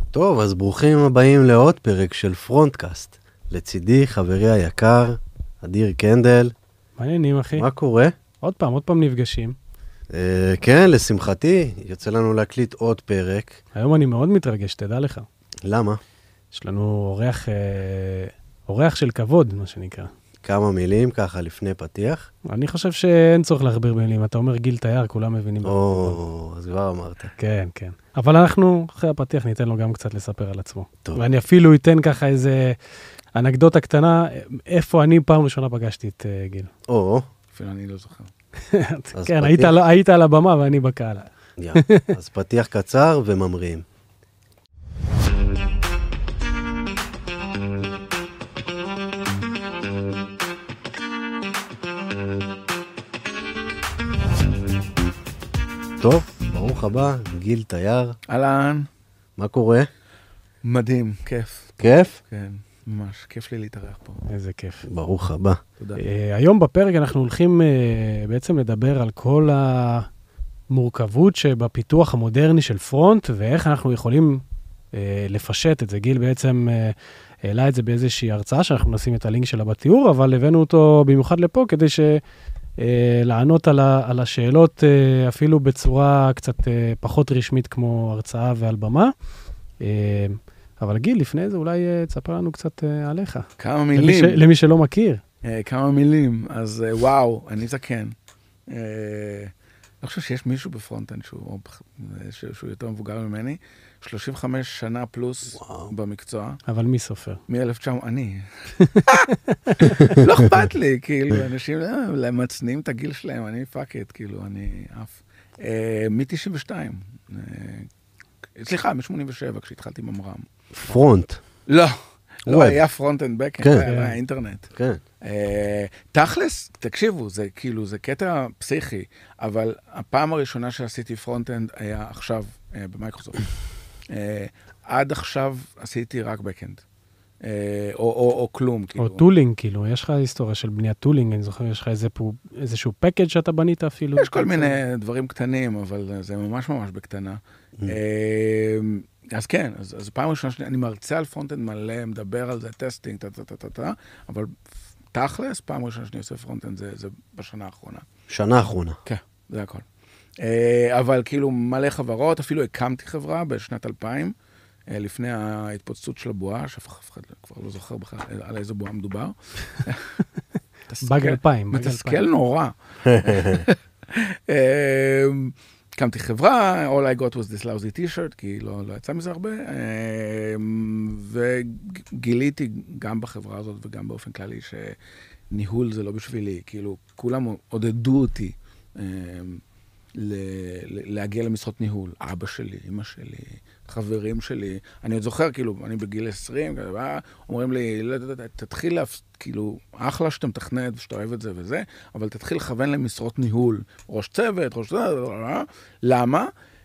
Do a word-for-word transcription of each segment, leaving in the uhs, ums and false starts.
טוב, אז ברוכים הבאים לעוד פרק של פרונטקאסט. לצידי חברי היקר, אדיר קנדל. מעניינים, אחי. מה קורה? עוד פעם, עוד פעם נפגשים. אה, כן, לשמחתי, יוצא לנו להקליט עוד פרק. היום אני מאוד מתרגש, תדע לך. למה? יש לנו אורח, אה, אורח של כבוד, מה שנקרא. כמה מילים ככה לפני פתיח. אני חושב שאין צורך להכביר מילים. אתה אומר גיל תייר, כולם מבינים. או, אז כבר אמרת. כן, כן. אבל אנחנו, אחרי הפתיח, ניתן לו גם קצת לספר על עצמו. טוב. ואני אפילו אתן ככה איזה אנקדוטה קטנה, איפה אני פעם ראשונה פגשתי את אה, גיל. או, אפילו אני לא זוכר. אז כן, פתיח. היית, על- היית על הבמה ואני בקהל. יא, אז פתיח קצר וממריאים. טוב, ברוך הבא, גיל תייר. אהלן, מה קורה? מדהים, כיף. כיף? כן, ממש, כיף לי להתארח פה. איזה כיף. ברוך הבא. תודה. אה, היום בפרק אנחנו הולכים אה, בעצם לדבר על כל המורכבות שבפיתוח המודרני של פרונט, ואיך אנחנו יכולים אה, לפשט את זה. גיל בעצם אה, העלה את זה באיזושהי הרצאה, שאנחנו נשים את הלינק שלה בתיאור, אבל הבאנו אותו במיוחד לפה, כדי ש... אה, לענות על, ה, על השאלות אה, אפילו בצורה קצת אה, פחות רשמית כמו הרצאה ועל במה. אה, אבל גיל, לפני זה אולי אה, תספר לנו קצת אה, עליך. כמה למי, ש, מילים. למי שלא מכיר. אה, כמה מילים. אז אה, וואו, אני זקן. אה, לא חושב שיש מישהו בפרונט-אנד שהוא, שהוא, שהוא יותר מבוגר ממני. שלושים וחמש שנה פלוס וואו. במקצוע. אבל מי סופר? מ-אלף תשע מאות, אני. לא אכפת לי, כאילו, אנשים אה, מצניעים את הגיל שלהם, אני פאק את, כאילו, אני אף. אה, מ-תשעים ושתיים. אה, סליחה, מ-שמונים ושבע, כשהתחלתי ממר"ם. פרונט. לא, לא ווב. היה פרונט-אנד בק-אנד, כן. היה אינטרנט. כן. אה, תכלס, תקשיבו, זה כאילו, זה קטע פסיכי, אבל הפעם הראשונה שעשיתי פרונט-אנד היה עכשיו אה, במייקרוסופט. אה, עד עכשיו עשיתי רק בק-אנד. אה, או, או, או כלום, כאילו. או טולינג, כאילו, יש לך היסטוריה של בניית טולינג, אני זוכר, יש לך איזה פו, איזשהו פקאג' שאתה בנית אפילו. יש כל מיני דברים קטנים, אבל זה ממש ממש בקטנה. אה, אז כן, אז, אז פעם ראשונה שלי, אני מרצה על פרונט-אנד מלא, מדבר על זה, טסטינג, טה, טה, טה, טה, טה, אבל תכלס, פעם ראשונה שאני עושה פרונט-אנד, זה, זה בשנה האחרונה. שנה האחרונה. כן, זה הכל. אה, אבל כאילו מלא חברות, אפילו הקמתי חברה בשנת אלפיים, אה, לפני ההתפוצצות של הבועה, שאף אחד כבר לא זוכר בכלל על איזה בועה מדובר. באג אלפיים. מתסכל נורא. אה, הקמתי חברה, all I got was this lousy t-shirt, כי לא, לא יצא מזה הרבה, וגיליתי גם בחברה הזאת וגם באופן כללי שניהול זה לא בשבילי, כאילו כולם עודדו אותי להגיע למשרות ניהול, אבא שלי, אמא שלי, חברים שלי, אני עוד זוכר, כאילו, אני בגיל עשרים, אומרים לי, תתחיל, כאילו, אחלה שאתה מתכנת ושאתה אוהב את זה וזה, אבל תתחיל לכוון למשרות ניהול, ראש צוות, ראש צוות, למה?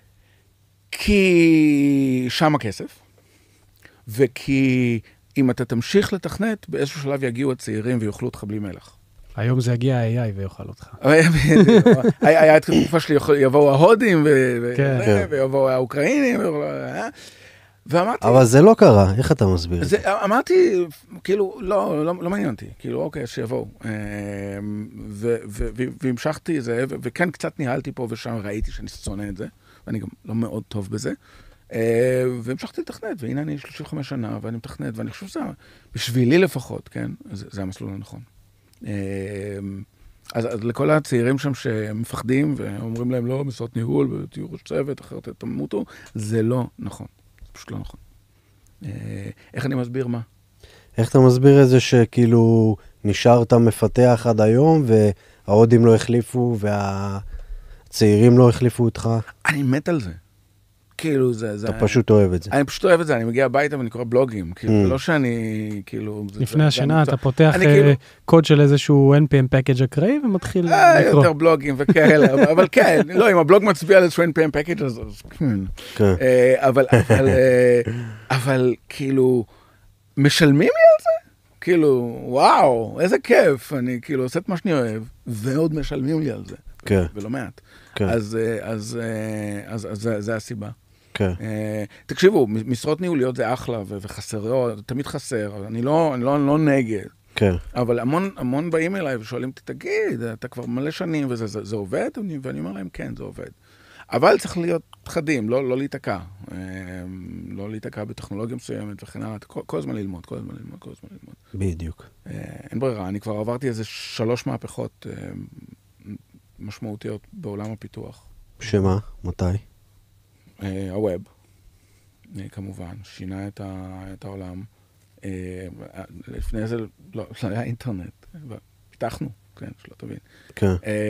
כי שם הכסף, וכי אם אתה תמשיך לתכנת, באיזשהו שלב יגיעו הצעירים ויאכלו אותך בלי מלח. היום זה יגיע ה-איי איי ויאכל אותך. היה את תקופה שלי, יבואו ההודים, כן. ויבואו האוקראינים, ואמרתי... אבל זה לא קרה, איך אתה מסביר את זה? אמרתי, כאילו, לא, לא מעניין אותי, כאילו, אוקיי, שיבואו. והמשכתי את זה, וכן קצת ניהלתי פה ושם, ראיתי שאני שונא את זה, ואני גם לא מאוד טוב בזה, והמשכתי לתכנת, והנה אני שלושים וחמש שנה, ואני מתכנת, ואני חושב שזה, בשבילי לפחות, כן, זה המסלול הנכון. אז, אז לכל הצעירים שם שמפחדים ואומרים להם לא, משרות ניהול ותהיו ראש צוות, אחרת תמותו, זה לא נכון. זה פשוט לא נכון. איך אני מסביר מה? איך אתה מסביר את זה שכאילו נשארת מפתח עד היום וההודים לא החליפו והצעירים לא החליפו אותך? אני מת על זה. כאילו זה... זה אתה פשוט אוהב את זה. אני פשוט אוהב את זה, אני מגיע הביתה ואני קורא בלוגים, כאילו, זה לא שאני, כאילו... לפני השינה אתה פותח קוד של איזשהו אן פי אם package אקראי ומתחיל לקרוא. יותר בלוגים וכאלה, אבל כן, לא, אם הבלוג מצביע על איזשהו אן פי אם package, אז כן. אבל כאילו, משלמים לי על זה? כאילו, וואו, איזה כיף, אני כאילו עושה את מה שאני אוהב, ועוד משלמים לי על זה. ולא מעט. אז זה הסיבה. כן. תקשיבו, משרות ניהוליות זה אחלה וחסר, תמיד חסר, אני לא, אני לא, אני לא נגד. כן. אבל המון, המון באים אליי ושואלים, תגיד, אתה כבר מלא שנים וזה, זה, זה עובד? ואני אומר להם, כן, זה עובד. אבל צריך להיות חדים, לא, לא להתעקע. לא להתעקע בטכנולוגיה מסוימת וכן הלאה. כל, כל הזמן ללמוד, כל הזמן ללמוד, כל הזמן ללמוד. בדיוק. אין ברירה, אני כבר עברתי איזה שלוש מהפכות משמעותיות בעולם הפיתוח. שמה? מתי? הווב, כמובן, שינה את, ה, את העולם. לפני זה לא, לא היה אינטרנט, פיתחנו, כן, שלא תבין. כן.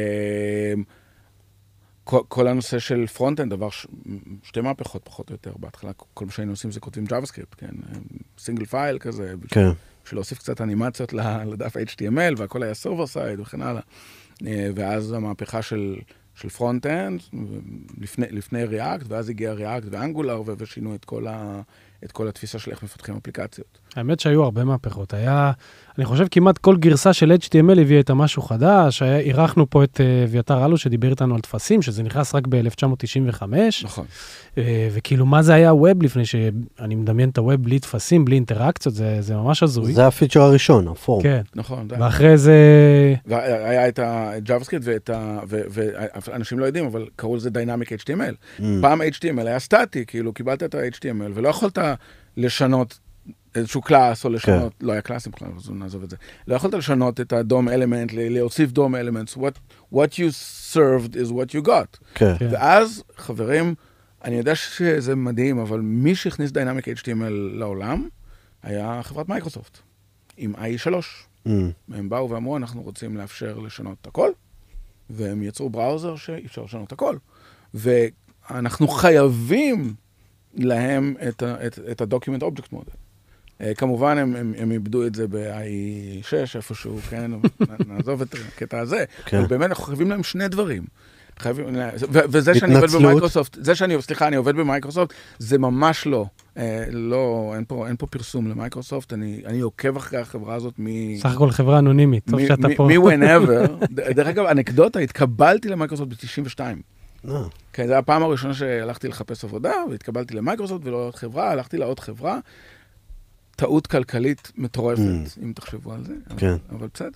כל, כל הנושא של פרונט-אנד, דבר ש... שתי מהפכות פחות או יותר, בהתחלה כל מה שהיינו עושים זה כותבים JavaScript, כן, סינגל פייל כזה, בשביל, כן. בשביל להוסיף קצת אנימציות לדף אייץ' טי אם אל, והכל היה סרבר סייד וכן הלאה. ואז המהפכה של, של פרונט-אנד, לפני, לפני React, ואז הגיע React ואנגולר, ושינו את כל ה... את כל התפיסה של איך מפתחים אפליקציות. האמת שהיו הרבה מהפכות. היה, אני חושב, כמעט כל גרסה של אייץ' טי אם אל הביאה את משהו חדש. אירחנו פה את אביתר אלו שדיבר איתנו על תפסים, שזה נכנס רק ב-אלף תשע מאות תשעים וחמש. נכון. וכאילו, מה זה היה ווב לפני שאני מדמיין את הווב בלי תפסים, בלי אינטראקציות, זה, זה ממש הזוי. זה הפיצ'ר הראשון, הפורם. כן. נכון. ואחרי זה... והיה את ה-JavaScript ואת ה... ואנשים לא יודעים, אבל קראו לזה Dynamic אייץ' טי אם אל. פעם אייץ' טי אם אל היה סטטי, כאילו, קיבלת את ה-אייץ' טי אם אל, ולא יכולת לשנות איזשהו קלאס, או לשנות, לא היה קלאסים בכלל, אז נעזוב את זה. לא יכולת לשנות את הדום אלמנט, להוסיף דום אלמנט, what you served is what you got. ואז, חברים, אני יודע שזה מדהים, אבל מי שהכניס Dynamic אייץ' טי אם אל לעולם, היה חברת מייקרוסופט, עם איי שלוש. הם באו ואמרו, אנחנו רוצים לאפשר לשנות את הכל, והם יצרו בראוזר שאפשר לשנות את הכל. ואנחנו חייבים להם את ה- את, את ה-Document Object Model. Uh, כמובן, הם, הם, הם איבדו את זה ב-איי שש, איפשהו, כן? נעזוב את הקטע הזה. כן. אבל באמת, אנחנו חייבים להם שני דברים. חייבים, ו- וזה שאני עובד במייקרוסופט, זה שאני, סליחה, אני עובד במייקרוסופט, זה ממש לא. Uh, לא, אין פה, אין פה פרסום למייקרוסופט, אני, אני עוקב אחרי החברה הזאת מ... סך הכל חברה אנונימית, טוב שאתה פה. מ-whenever. דרך אגב, אנקדוטה, התקבלתי למייקרוסופט ב-תשעים ושתיים. כן, זו הפעם הראשונה שהלכתי לחפש עבודה, והתקבלתי למייקרוסופט ולא עוד חברה, הלכתי לעוד חברה. טעות כלכלית מטורפת, אם תחשבו על זה. כן. אבל בסדר,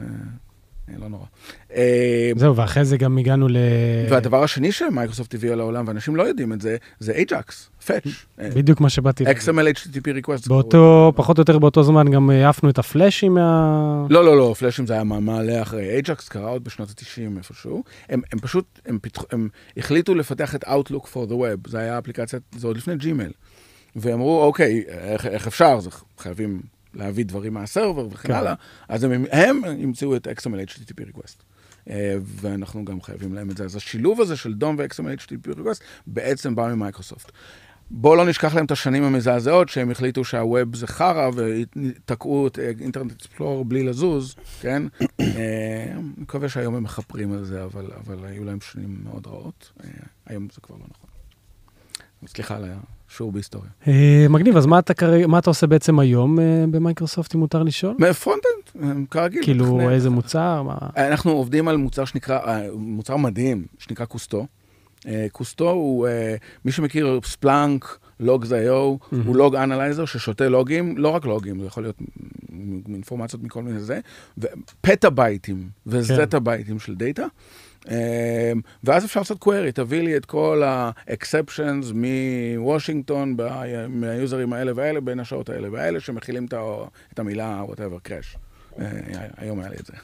לא נורא. זהו, ואחרי זה גם הגענו ל... והדבר השני שמייקרוסופט הביאה לעולם, ואנשים לא יודעים את זה, זה אייג'קס, Fetch. בדיוק מה שבאתי... אקס אם אל אייץ' טי טי פי request. באותו, פחות או יותר באותו זמן גם העפנו את הפלאשים מה... לא, לא, לא, פלאשים זה היה מעלה אחרי. אייג'קס קרה עוד בשנות ה-תשעים איפשהו. הם, הם פשוט, הם, פיתח, הם החליטו לפתח את Outlook for the Web. זה היה אפליקציה, זה עוד לפני ג'ימייל. ואמרו, אוקיי, איך, איך אפשר? זה חייבים להביא דברים מהסרבר וכן הלאה. אז הם, הם ימצאו את אקס אם אל אייץ' טי טי פי request. ואנחנו גם חייבים להם את זה. אז השילוב הזה של דום ו-אקס אם אל אייץ' טי טי פי request בעצם בא ממייקרוסופט. בואו לא נשכח להם את השנים המזעזעות, שהם החליטו שהווב זה חרא, ותקעו את אינטרנט אקספלורר בלי לזוז, כן? אני מקווה שהיום הם מחפרים על זה, אבל, אבל היו להם שנים מאוד רעות. היום זה כבר לא נכון. סליחה על השיעור בהיסטוריה. מגניב, אז מה אתה, מה אתה עושה בעצם היום במייקרוסופט, אם מותר לשאול? מפרונט-אנד, כרגיל. כאילו, איזה מוצר? אנחנו עובדים על מוצר שנקרא, מוצר מדהים, שנקרא קוסטו. קוסטו הוא, מי שמכיר ספלנק, לוגס איי או, הוא לוג אנלייזר ששותה לוגים, לא רק לוגים, זה יכול להיות אינפורמציות מכל מיני זה, ופטאבייטים וזטאבייטים של דאטה, ואז אפשר לעשות קווירי, תביא לי את כל האקספשנס מוושינגטון, מהיוזרים האלה והאלה, בין השעות האלה והאלה, שמכילים את המילה whatever, crash. היום היה לי את זה.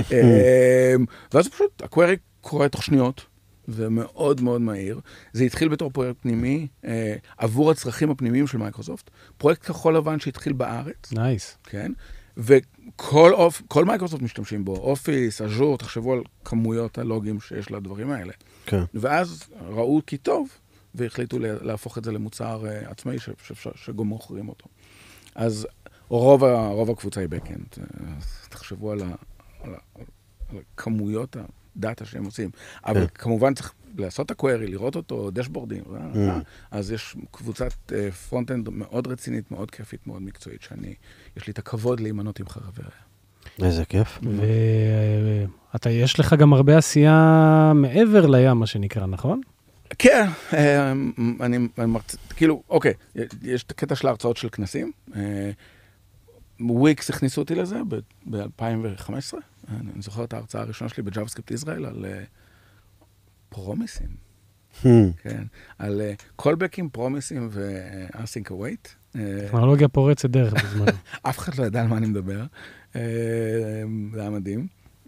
ואז פשוט, הקווירי קורה תוך שניות, ומאוד מאוד מהיר. זה התחיל בתור פרויקט פנימי, אה, עבור הצרכים הפנימיים של מייקרוסופט. פרויקט כחול לבן שהתחיל בארץ. נייס. כן? וכל אופ, כל מייקרוסופט משתמשים בו. אופיס, אז'ור, תחשבו על כמויות הלוגים שיש לדברים האלה. כן. ואז ראו כי טוב, והחליטו להפוך את זה למוצר אה, עצמאי שגם מוכרים אותו. אז רוב, רוב הקבוצה היא בקאנד. תחשבו על, ה, על, ה, על הכמויות ה... דאטה שהם עושים. אבל כמובן צריך לעשות את הקווירי, לראות אותו, דשבורדים. אז יש קבוצת פרונט-אנד מאוד רצינית, מאוד כיפית, מאוד מקצועית, שאני, יש לי את הכבוד להימנות עם חבריה. איזה כיף. ואתה, יש לך גם הרבה עשייה מעבר לים, מה שנקרא, נכון? כן, אני מרצה, כאילו, אוקיי, יש קטע של ההרצאות של כנסים. וויקס הכניסו אותי לזה ב-אלפיים וחמש עשרה. אני זוכר את ההרצאה הראשונה שלי ב-JavaScript ישראל על פרומיסים. כן, על קולבקים, פרומיסים ו-async await. טכנולוגיה פורצת דרך בזמן. אף אחד לא ידע על מה אני מדבר. זה היה מדהים.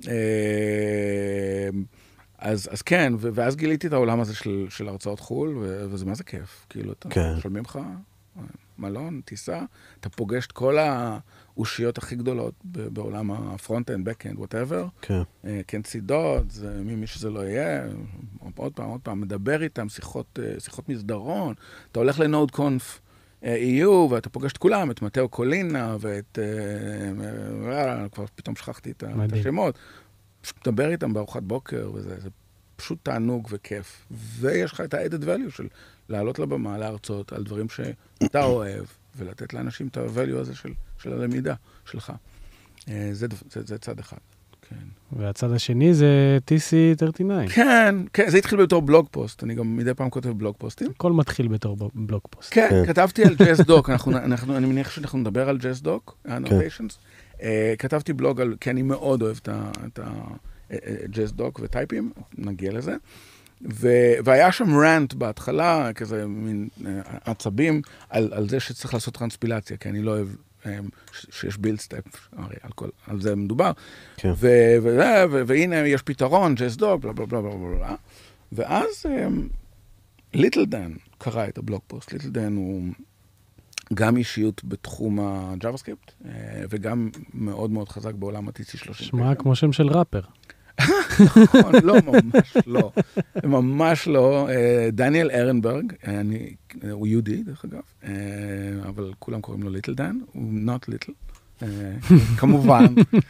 אז, אז כן, ו- ואז גיליתי את העולם הזה של, של הרצאות חול, ו- וזה מה זה כיף. כאילו, אתה כן. משלמים לך מלון, טיסה, אתה פוגש את כל האושיות הכי גדולות ב- בעולם הפרונט-אנד, בק-אנד, whatever. כן. כן צידות, זה מי, מי שזה לא יהיה, עוד פעם, עוד פעם, מדבר איתם, שיחות, שיחות מסדרון, אתה הולך לנוד קונף אי יו, ואתה פוגש את כולם, את מתאו קולינה, ואת, כבר פתאום שכחתי את השמות. פשוט מדבר איתם בארוחת בוקר, וזה זה פשוט תענוג וכיף. ויש לך את ה-added value של לעלות לבמה, להרצות על דברים שאתה אוהב, ולתת לאנשים את ה-value הזה של, של הלמידה שלך. זה, זה, זה צד אחד. כן. והצד השני זה טי סי שלושים ותשע. כן, כן, זה התחיל בתור בלוג פוסט. אני גם מדי פעם כותב בלוג פוסטים. הכל מתחיל בתור בלוג פוסט. כן, כן. כתבתי על ג'סדוק. אנחנו, אנחנו, אני מניח שאנחנו נדבר על ג'סדוק, annotations. Uh, כתבתי בלוג על, כי אני מאוד אוהב את הג'סדוק וטייפים, נגיע לזה. ו- והיה שם רנט בהתחלה, כזה מין uh, עצבים, על, על זה שצריך לעשות טרנספילציה, כי אני לא אוהב um, ש- שיש בילד סטפ, הרי על, כל, על זה מדובר. כן. ו- ו- ו- והנה יש פתרון, ג'סדוק, בלה בלה בלה בלה בלה. ואז ליטל דן קרא את הבלוג פוסט. ליטל דן הוא גם אישיות בתחום ה-JavaScript, וגם מאוד מאוד חזק בעולם ה-טי סי שלושים. שמע כמו שם של ראפר. נכון, לא, ממש לא. ממש לא. דניאל ארנברג, הוא יהודי, דרך אגב, אבל כולם קוראים לו ליטל דן, הוא not little, כמובן.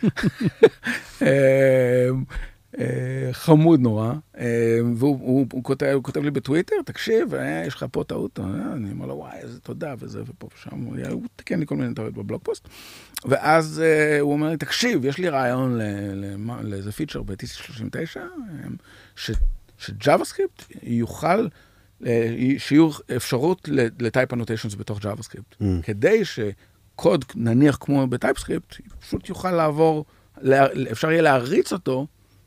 חמוד נורא, והוא כותב לי בטוויטר, תקשיב, יש לך פה טעות, אני אומר לו, וואי, איזה תודה, וזה ופה ושם, הוא תקן לי כל מיני טעות בבלוג פוסט, ואז הוא אומר לי, תקשיב, יש לי רעיון לאיזה פיצ'ר ב-טי סי שלושים ותשע, ש-JavaScript יוכל, שיהיו אפשרות לטייפ אנוטיישנס בתוך JavaScript, כדי שקוד נניח כמו בטייפסקריפט, פשוט יוכל לעבור, אפשר יהיה להריץ אותו,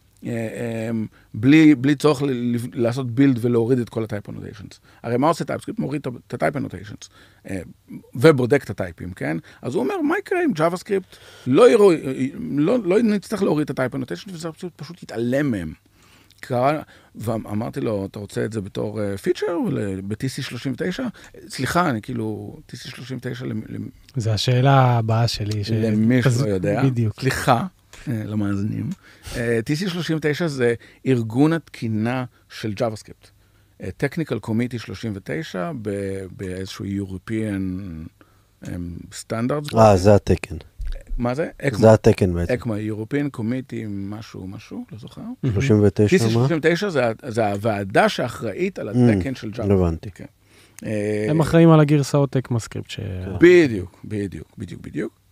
בלי, בלי צורך לעשות בילד ולהוריד את כל הטייפ אנוטיישנס. הרי מה עושה טייפסקריפט? מוריד את הטייפ אנוטיישנס, ובודק את הטייפים, כן? אז הוא אומר, מה יקרה אם JavaScript לא, יראו, לא, לא נצטרך להוריד את הטייפ אנוטיישנס, וזה פשוט, פשוט יתעלם מהם. ואמרתי לו, אתה רוצה את זה בתור פיצ'ר ב-טי סי שלושים ותשע? סליחה, אני כאילו, טי סי שלושים ותשע... זה השאלה הבאה שלי. למי שלא יודע. בדיוק. סליחה. למאזינים. טי סי שלושים ותשע זה ארגון התקינה של JavaScript. Technical Committee שלושים ותשע באיזשהו European Standards. אה, זה התקן. מה זה? זה התקן בעצם. אקמה, European Committee משהו, משהו, לא זוכר. שלושים ותשע מה? טי סי שלושים ותשע זה הוועדה שאחראית על התקן של JavaScript. הבנתי. הם אחראים על הגרסאות אקמה סקריפט. בדיוק, בדיוק, בדיוק, בדיוק.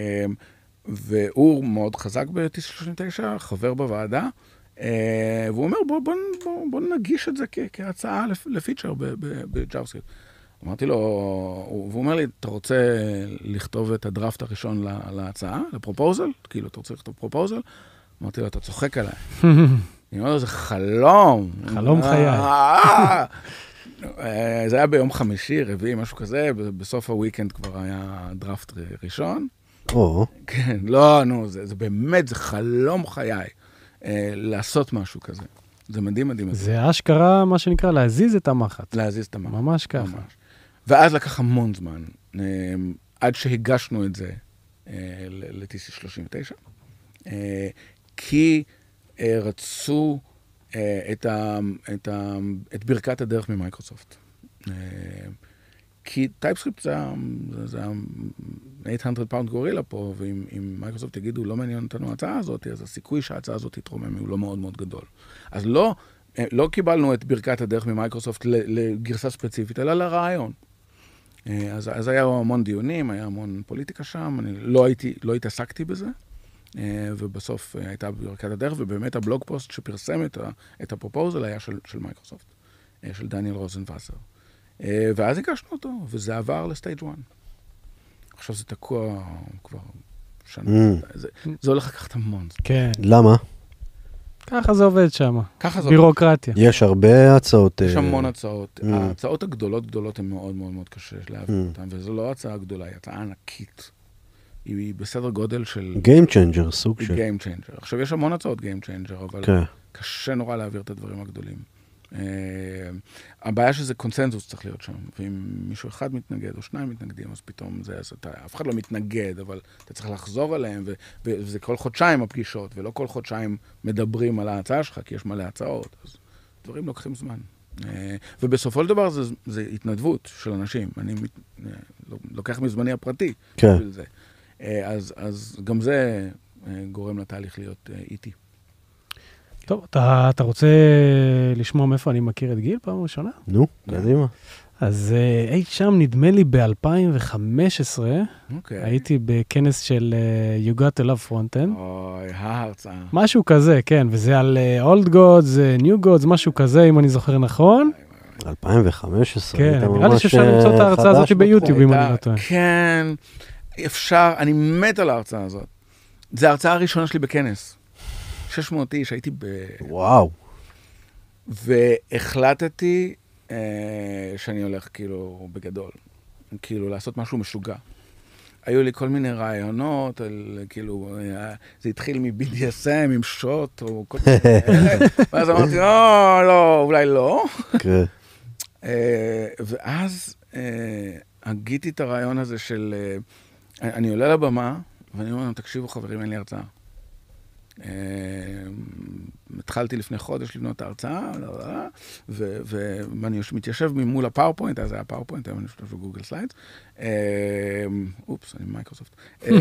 והוא מאוד חזק ב-טי סי שלושים ותשע, חבר בוועדה, והוא אומר, בוא, בוא, בוא, בוא נגיש את זה כ- כהצעה לפיצ'ר ב-JavaScript. אמרתי לו, והוא אומר לי, אתה רוצה לכתוב את הדראפט הראשון להצעה, לפרופוזל? כאילו, אתה רוצה לכתוב פרופוזל? אמרתי לו, אתה צוחק עליי. אני אומר לו, זה חלום. חלום חיי. זה היה ביום חמישי, רביעי, משהו כזה, בסוף הוויקנד כבר היה דראפט ראשון. או. כן, לא, נו, זה, זה באמת, זה חלום חיי, אה, לעשות משהו כזה. זה מדהים, מדהים. זה אשכרה, מה שנקרא, להזיז את המחט. להזיז את המחט. ממש ככה. ממש. ואז לקח המון זמן, אה, עד שהגשנו את זה אה, ל-טי סי שלושים ותשע, אה, כי אה, רצו אה, את, ה, את, ה, את ברכת הדרך ממייקרוסופט. אה, כי טייפסקריפט זה, זה, זה ה-שמונה מאות פאונד גורילה פה, ואם מייקרוסופט יגידו, לא מעניין אותנו ההצעה הזאת, אז הסיכוי שההצעה הזאת תתרומם הוא לא מאוד מאוד גדול. אז לא, לא קיבלנו את ברכת הדרך ממייקרוסופט לגרסה ספציפית, אלא לרעיון. אז, אז היה המון דיונים, היה המון פוליטיקה שם, אני לא הייתי, לא התעסקתי בזה, ובסוף הייתה ברכת הדרך, ובאמת הבלוג פוסט שפרסם את, ה, את הפרופוזל היה של, של מייקרוסופט. של דניאל רוזנווסר. ואז הגשנו אותו, וזה עבר לסטייג' אחת. עכשיו זה תקוע כבר שנה. זה, זה הולך לקחת המון. כן. למה? ככה זה עובד שם. ככה זה בירוקרטיה. יש הרבה הצעות. יש המון הצעות. ההצעות הגדולות גדולות הן מאוד מאוד מאוד קשה להעביר אותן, וזו לא הצעה גדולה, היא הצעה ענקית. היא בסדר גודל של... Game changer, סוג של... Game changer. עכשיו, יש המון הצעות Game changer, אבל כן. קשה נורא להעביר את הדברים הגדולים. Uh, הבעיה שזה קונסנזוס צריך להיות שם, ואם מישהו אחד מתנגד או שניים מתנגדים, אז פתאום זה, אז אתה, אף אחד לא מתנגד, אבל אתה צריך לחזור עליהם, ו, וזה כל חודשיים הפגישות, ולא כל חודשיים מדברים על ההצעה שלך, כי יש מלא הצעות, אז דברים לוקחים זמן. Uh, ובסופו של דבר זה, זה התנדבות של אנשים, אני מת, uh, לוקח מזמני הפרטי, כן. בשביל זה. Uh, אז, אז גם זה uh, גורם לתהליך להיות uh, איטי. טוב, אתה, אתה רוצה לשמוע מאיפה אני מכיר את גיל פעם ראשונה? נו, קדימה. אז אי שם, נדמה לי ב-אלפיים וחמש עשרה, okay. הייתי בכנס של uh, You Got to Love Frontend. אוי, ההרצאה. משהו כזה, כן, וזה על uh, Old Gods, uh, New Gods, משהו כזה, אם אני זוכר נכון. אלפיים וחמש עשרה, כן, נראה לי שאפשר למצוא את ההרצאה הזאת ביוטיוב, אם אני לא טועה. כן, אפשר, אני מת על ההרצאה הזאת. זו ההרצאה הראשונה שלי בכנס. שש מאות איש, הייתי ב... וואו. והחלטתי אה, שאני הולך כאילו בגדול, כאילו לעשות משהו משוגע. היו לי כל מיני רעיונות, על, כאילו, אה, זה התחיל מ-בי די אס אם עם שוט, או כל מיני כאלה, ואז אמרתי, לא, לא, אולי לא. כן. אה, ואז אה, הגיתי את הרעיון הזה של, אה, אני עולה לבמה, ואני אומר להם, תקשיבו חברים, אין לי הרצאה. התחלתי לפני חודש לבנות את ההרצאה, ואני מתיישב ממול הפאורפוינט, אז היה פאורפוינט, היום אני חושב בגוגל סליידס. אופס, אני מייקרוסופט.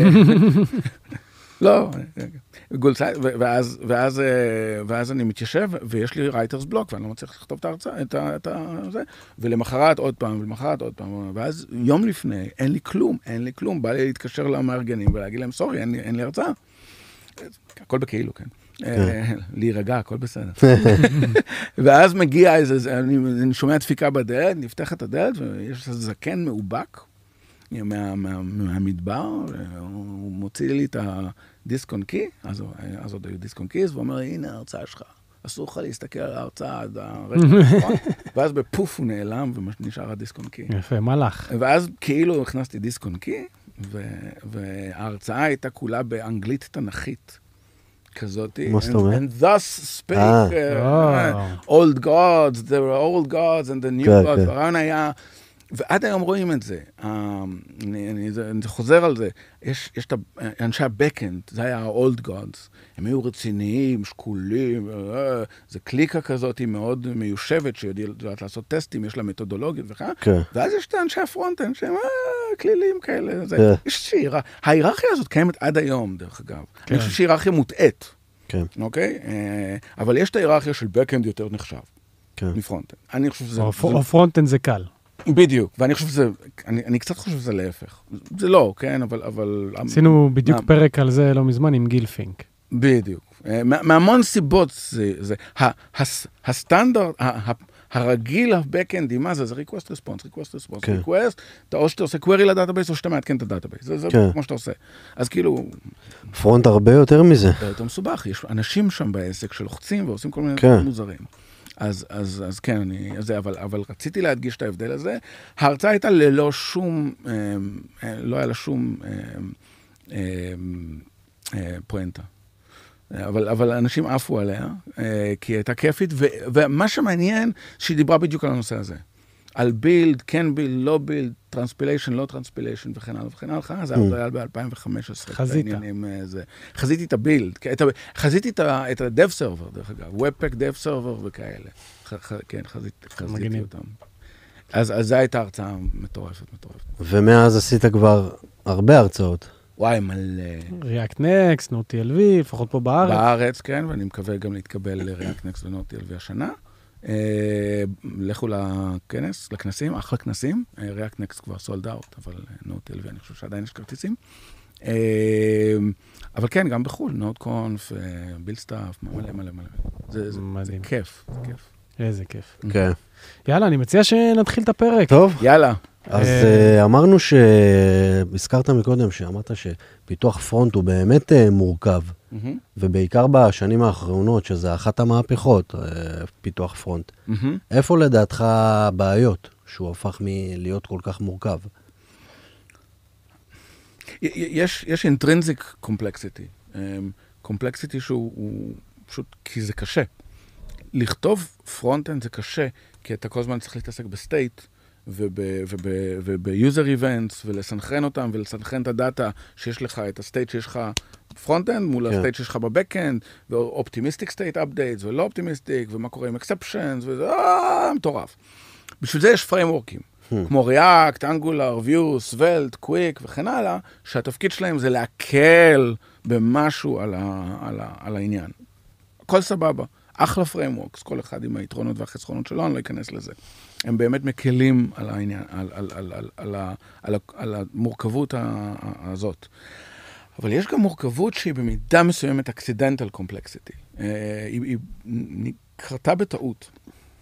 לא, גוגל סליידס, ואז אני מתיישב, ויש לי רייטרס בלוק, ואני לא מצליח לכתוב את ההרצאה, את זה, ולמחרת עוד פעם, ולמחרת עוד פעם, ואז יום לפני, אין לי כלום, אין לי כלום, בא לי להתקשר למארגנים ולהגיד להם, סורי, אין לי הרצאה. הכל בכאילו, כן. להירגע, הכל בסדר. ואז מגיע איזה, אני שומע דפיקה בדלת, נפתח את הדלת, ויש איזה זקן מאובק מהמדבר, הוא מוציא לי את הדיסק און קי, אז עוד היו דיסק און קיז, ואומר, הנה ההרצאה שלך, אסור לך להסתכל על ההרצאה עד הרגע נכון, ואז בפוף הוא נעלם, ונשאר הדיסק און קי. יפה, מלאך. ואז כאילו הכנסתי דיסק און קי, וההרצאה הייתה כולה באנגלית תנכית. כזאת. מה זאת אומרת? And thus spake old gods, there were old gods and the new gods. הרעיון היה, ועד היום רואים את זה. אני חוזר על זה. יש את אנשי הבקאנד, זה היה ה-old gods. הם היו רציניים, שקולים, זה קליקה כזאת מאוד מיושבת, שיודעת לעשות טסטים, יש לה מתודולוגיות וכך. ואז יש את אנשי הפרונט-אנד, שהם כלילים כאלה. יש שירה. ההיררכיה הזאת קיימת עד היום, דרך אגב. אני חושב שהיררכיה מוטעית. אוקיי? אבל יש את ההיררכיה של בקאנד יותר נחשב. מפרונט-אנד. אני חושב שזה... או פרונט-אנד זה קל. בדיוק, ואני חושב שזה, אני, אני קצת חושב שזה להפך. זה לא, כן, אבל... אבל עשינו בדיוק מה... פרק על זה לא מזמן עם גיל פינק. בדיוק. מהמון סיבות זה, זה, הסטנדרט, הרגיל הבקאנדי, מה זה? זה request response, request response, כן. request, אתה או שאתה עושה query לדאטאבייס, או שאתה מעדכן את הדאטאבייס. זה, זה כן. כמו שאתה עושה. אז כאילו... פרונט הרבה יותר מזה. זה יותר מסובך, יש אנשים שם בעסק שלוחצים ועושים כל מיני כן. דברים מוזרים. אז, אז, אז כן, אני, אז זה, אבל, אבל רציתי להדגיש את ההבדל הזה. ההרצאה הייתה ללא שום, לא היה לה שום פואנטה. אבל, אבל אנשים עפו עליה, כי הייתה כיפית, ו, ומה שמעניין, שהיא דיברה בדיוק על הנושא הזה. על בילד, כן בילד, לא בילד, טרנספיליישן, לא טרנספיליישן, וכן הלאה וכן הלאה. זה היה ב-אלפיים וחמש עשרה. חזית. חזיתי את הבילד, חזיתי את ה-dev server, דרך אגב, Webpack dev server וכאלה. כן, חזיתי אותם. אז זו הייתה הרצאה מטורפת, מטורפת. ומאז עשית כבר הרבה הרצאות. וואי, מלא. React Next, Node.tlv, לפחות פה בארץ. בארץ, כן, ואני מקווה גם להתקבל ל-React Next ו-Node.tlv השנה. לכו לכנס, לכנסים, אחלה כנסים. React Next כבר sold out, אבל Node.tlv אני חושב שעדיין יש כרטיסים. אבל כן, גם בחול, NodeConf, BuildStuff, מלא מלא מלא. זה כיף, זה כיף. איזה כיף. כן. יאללה, אני מציע שנתחיל את הפרק. טוב. יאללה. אז uh, אמרנו ש... הזכרת מקודם שאמרת שפיתוח פרונט הוא באמת uh, מורכב, mm-hmm. ובעיקר בשנים האחרונות, שזה אחת המהפכות, uh, פיתוח פרונט. Mm-hmm. איפה לדעתך הבעיות שהוא הפך מלהיות כל כך מורכב? יש, יש intrinsic complexity. complexity שהוא הוא פשוט, כי זה קשה. לכתוב פרונט-אנד זה קשה, כי אתה כל הזמן צריך להתעסק בסטייט, וב-user events, ולסנכרן אותם, ולסנכרן את הדאטה שיש לך, את הסטייט שיש לך פרונט-אנד, מול הסטייט שיש לך בבק-אנד, ו-optimistic state updates, ולא optimistic, ומה קורה עם exceptions, וזה אה, מטורף. בשביל זה יש פריימורקים, כמו React, Angular, Vue, Svelte, Quick וכן הלאה, שהתפקיד שלהם זה להקל במשהו על, ה- על, ה- על העניין. הכל סבבה. אחלה פריימורקס, כל אחד עם היתרונות והחסכונות שלו, אני לא אכנס לזה. הם באמת מקלים על העניין, על, על, על, על, על, על, על המורכבות הזאת. אבל יש גם מורכבות שהיא במידה מסוימת accidental complexity. היא, היא נקרתה בטעות.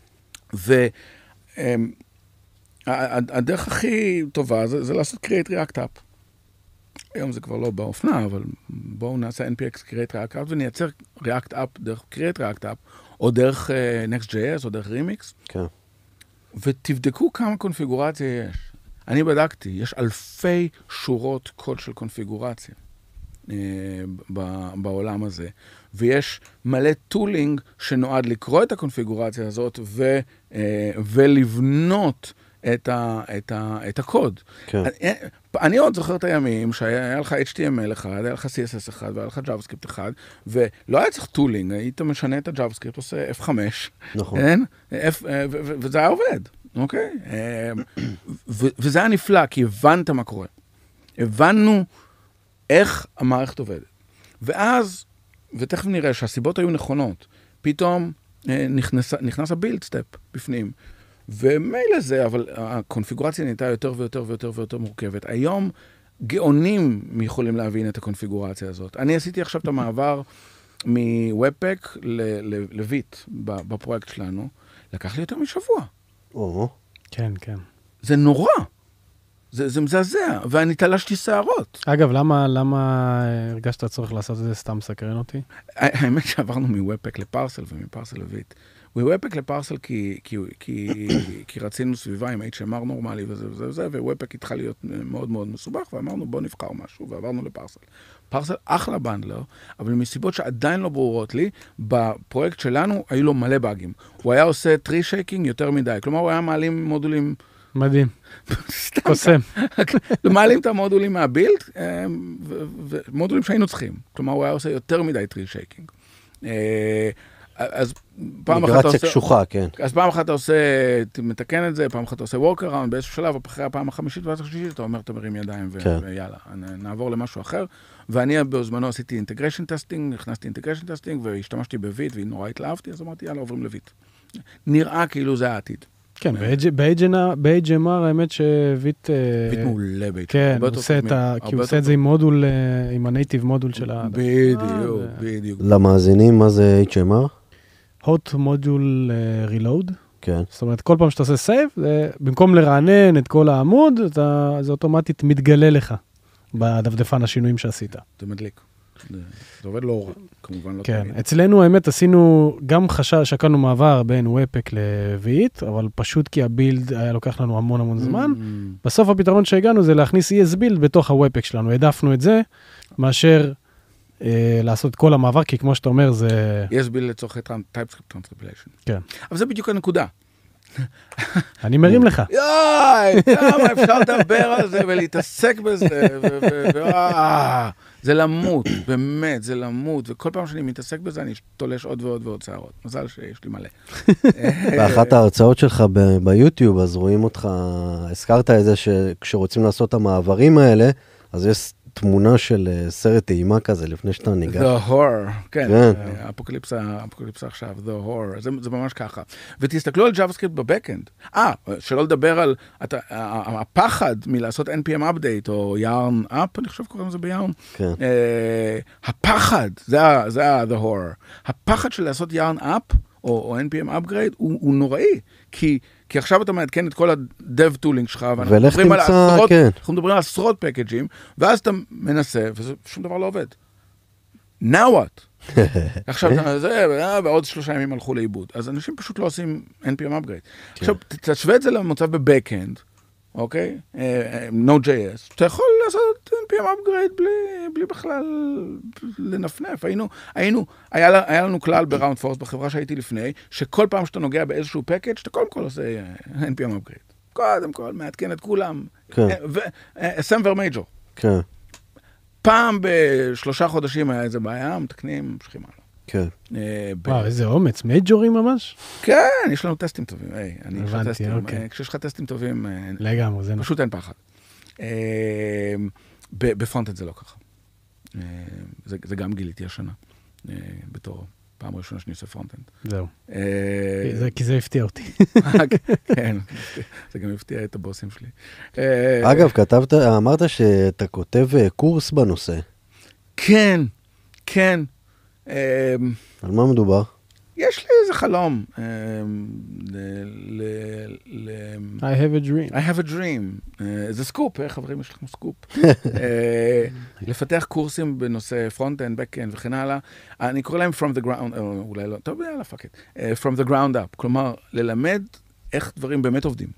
והדרך הכי טובה זה, זה לעשות create react app. היום זה כבר לא באופנה, אבל בואו נעשה אן פי אקס create react app ונייצר react app דרך create react app, או דרך uh, Next.js, או דרך Remix. כן. ותבדקו כמה קונפיגורציה יש. אני בדקתי, יש אלפי שורות קוד של קונפיגורציה אה, בעולם הזה, ויש מלא טולינג שנועד לקרוא את הקונפיגורציה הזאת ו, אה, ולבנות את, ה, את, ה, את הקוד. כן. אני, אני עוד זוכר את הימים שהיה לך אייץ' טי אם אל אחד, היה לך סי אס אס אחד, והיה לך JavaScript אחד, ולא היה צריך טולינג, היית משנה את ה-JavaScript, עושה אף חמש, נכון. כן? F, ו, ו, וזה היה עובד. אוקיי? וזה היה נפלא, כי הבנת מה קורה. הבנו איך המערכת עובדת. ואז, ותכף נראה שהסיבות היו נכונות, פתאום נכנס, נכנס הבילד סטפ בפנים. ומילא זה, אבל הקונפיגורציה נהייתה יותר ויותר ויותר ויותר מורכבת. היום גאונים יכולים להבין את הקונפיגורציה הזאת. אני עשיתי עכשיו את המעבר מוובפק לויט בפרויקט שלנו. לקח לי יותר משבוע. או. כן, כן. זה נורא. זה, זה מזעזע, ואני תלשתי שערות. אגב, למה, למה הרגשת הצורך לעשות את זה? סתם סקרן אותי? האמת שעברנו מוובפק לפרסל ומפרסל לויט. מוובפק לפרסל כי, כי, כי, כי רצינו סביבה עם אייץ' אם אר נורמלי וזה וזה וזה, ווובפק התחל להיות מאוד מאוד מסובך, ואמרנו בוא נבחר משהו, ועברנו לפרסל. פרסל אחלה בנדלר, אבל מסיבות שעדיין לא ברורות לי, בפרויקט שלנו היו לו מלא באגים. הוא היה עושה טרי שייקינג יותר מדי, כלומר הוא היה מעלים מודולים... מדהים. סתם. קוסם. מעלים את המודולים מהבילד, ומודולים שהיינו צריכים. כלומר הוא היה עושה יותר מדי טרי שייקינג. אז פעם אחת אתה עושה... קשוחה, כן. אז פעם אחת אתה עושה, מתקן את זה, פעם אחת אתה עושה workaround, באיזשהו שלב, אחרי הפעם החמישית ואז השלישית, אתה אומר, אתה מרים ידיים, ויאללה, נעבור למשהו אחר. ואני בזמנו עשיתי אינטגריישן טסטינג, נכנסתי אינטגריישן טסטינג, והשתמשתי בוויט, ונורא התלהבתי, אז אמרתי, יאללה, עוברים לוויט. נראה כאילו זה העתיד. כן, ב-אייץ' אם אר האמת שוויט... ויט מעולה ב-אייץ' כן, הוא עושה את ה... כי הוא עושה את זה עם מודול, עם הנייטיב מודול של ה... בדיוק, בדיוק. למאזינים, מה זה אייץ' אם אר? hot module reload. כן. זאת אומרת, כל פעם שאתה עושה סייב, במקום לרענן את כל העמוד, זה אוטומטית מתגלה לך בדפדפן השינויים שעשית. זה מדליק. זה עובד לא רע, כמובן לא כן, אצלנו האמת עשינו, גם חשב, שקלנו מעבר בין וובפק לוויט, אבל פשוט כי הבילד היה לוקח לנו המון המון זמן. בסוף הפתרון שהגענו זה להכניס אי אס בילד בתוך הוובפק שלנו. העדפנו את זה, מאשר לעשות את כל המעבר, כי כמו שאתה אומר, זה... אי אס בילד לצורכי TypeScript Translation. כן. אבל זה בדיוק הנקודה. אני מרים לך. יאי, כמה אפשר לדבר על זה ולהתעסק בזה, זה למות, באמת, זה למות, וכל פעם שאני מתעסק בזה, אני תולש עוד ועוד ועוד שערות. מזל שיש לי מלא. באחת ההרצאות שלך ביוטיוב, אז רואים אותך, הזכרת את זה שכשרוצים לעשות את המעברים האלה, אז יש תמונה של סרט אימה כזה, לפני שאתה ניגש. The Horror, כן, אפוקליפסה, אפוקליפסה עכשיו, The Horror, זה, זה ממש ככה. ותסתכלו על JavaScript בבקאנד. אה, שלא לדבר על אתה, הפחד מלעשות אן פי אם update, או yarn up, אני חושב קוראים לזה ביארן. כן. Uh, הפחד, זה, זה The Horror. הפחד של לעשות yarn up, או, או אן פי אם upgrade, הוא, הוא נוראי. כי, כי עכשיו אתה מעדכן את כל ה-dev tooling שלך, ואנחנו מדברים על עשרות, כן. אנחנו מדברים על עשרות פקאג'ים, ואז אתה מנסה, ושום דבר לא עובד. Now what? עכשיו, זה, ועוד שלושה ימים הלכו לאיבוד. אז אנשים פשוט לא עושים אן פי אם upgrade. עכשיו, תשווה את זה למצב בבק-אנד, אוקיי? Node.js. אתה יכול לעשות אן פי אם upgrade בלי, בלי בכלל לנפנף. היינו, היינו, היה, היה לנו כלל בראונד פורס בחברה שהייתי לפני, שכל פעם שאתה נוגע באיזשהו פקאג' אתה קודם כל עושה אן פי אם upgrade. קודם כל, מעדכן את כולם. ו-Assembler Major. כן. פעם בשלושה חודשים היה איזה בעיה, מתקנים, ממשיכים הלאה. כן. וואו, איזה אומץ, מייג'ורים ממש? כן, יש לנו טסטים טובים. הבנתי, אוקיי. כשיש לך טסטים טובים, לגמרי, זה פשוט אין פחד. בפרונט-אנד זה לא ככה. זה גם גיליתי השנה, בתור פעם ראשונה שאני עושה פרונט-אנד. זהו. כי זה הפתיע אותי. כן, זה גם הפתיע את הבוסים שלי. אגב, כתבת, אמרת שאתה כותב קורס בנושא. כן, כן. על מה מדובר? יש לי איזה חלום. I have a dream. I have a dream. זה סקופ, חברים, יש לכם סקופ. לפתח קורסים בנושא פרונט-אנד, בק-אנד וכן הלאה. אני קורא להם from the ground, אולי לא, טוב, יאללה, fuck it. From the ground up. כלומר, ללמד איך דברים באמת עובדים.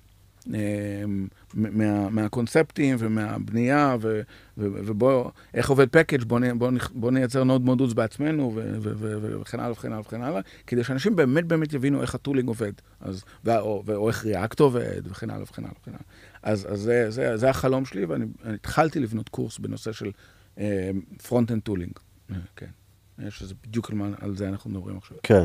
מהקונספטים ומהבנייה, ובוא, איך עובד פקאג', בוא נייצר נוד מודולס בעצמנו, וכן הלאה וכן הלאה וכן הלאה, כדי שאנשים באמת באמת יבינו איך הטולינג עובד, או איך ריאקט עובד, וכן הלאה וכן הלאה וכן הלאה. אז זה החלום שלי, ואני התחלתי לבנות קורס בנושא של פרונט-אנד טולינג. כן. שזה בדיוק על זה אנחנו מדברים עכשיו. כן.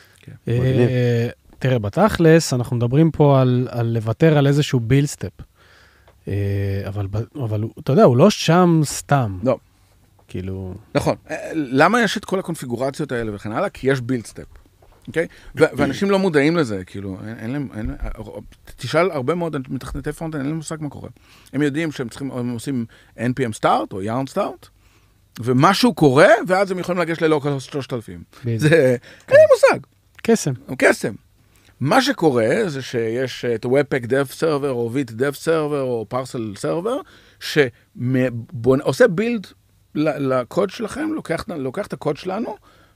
תראה, בתכלס, אנחנו מדברים פה על, על לוותר על איזשהו ביל סטפ. אבל, אבל אתה יודע, הוא לא שם סתם. לא. כאילו... נכון. למה יש את כל הקונפיגורציות האלה וכן הלאה? כי יש ביל סטפ. אוקיי? ואנשים לא מודעים לזה, כאילו, אין להם, אין, תשאל הרבה מאוד מתכנתי פרונט, אין להם מושג מה קורה. הם יודעים שהם צריכים, הם עושים אן פי אם start או yarn start, ומשהו קורה, ואז הם יכולים לגשת ללוקל שלושת אלפים. זה, אין להם מושג. קסם. קסם. מה שקורה זה שיש את ה-Webpack Dev Server, או Vite Dev Server, או Parcel Server, שעושה בילד לקוד שלכם, לוקח, לוקח את הקוד שלנו,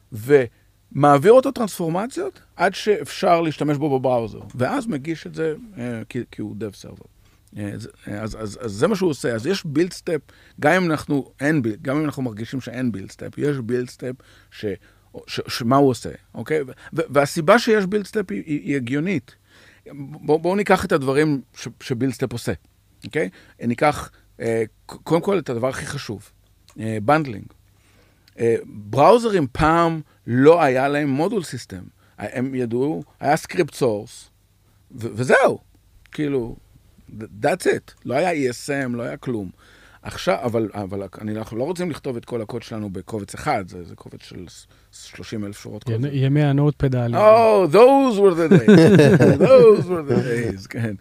ומעביר אותו טרנספורמציות, עד שאפשר להשתמש בו בבראוזר. ואז מגיש את זה, כי, כי הוא Dev Server. אז, אז, אז, אז זה מה שהוא עושה. אז יש בילד סטפ, גם אם אנחנו, אין בילד, גם אם אנחנו מרגישים שאין בילד סטפ, יש בילד סטפ ש... ש, שמה הוא עושה, אוקיי? והסיבה שיש בילד סטפ היא, היא הגיונית. בואו בוא ניקח את הדברים ש, שבילד סטפ עושה, אוקיי? ניקח, אה, קודם כל, את הדבר הכי חשוב, אה, בנדלינג. אה, בראוזרים פעם לא היה להם מודול סיסטם. הם ידעו, היה סקריפט סורס, ו- וזהו. כאילו, that's it. לא היה אי אס אם, לא היה כלום. עכשיו, אבל, אבל אנחנו לא רוצים לכתוב את כל הקוד שלנו בקובץ אחד, זה, זה קובץ של שלושים אלף שורות קוד. ימי הנוט פדלים. Oh, those were the days. those were the days, כן.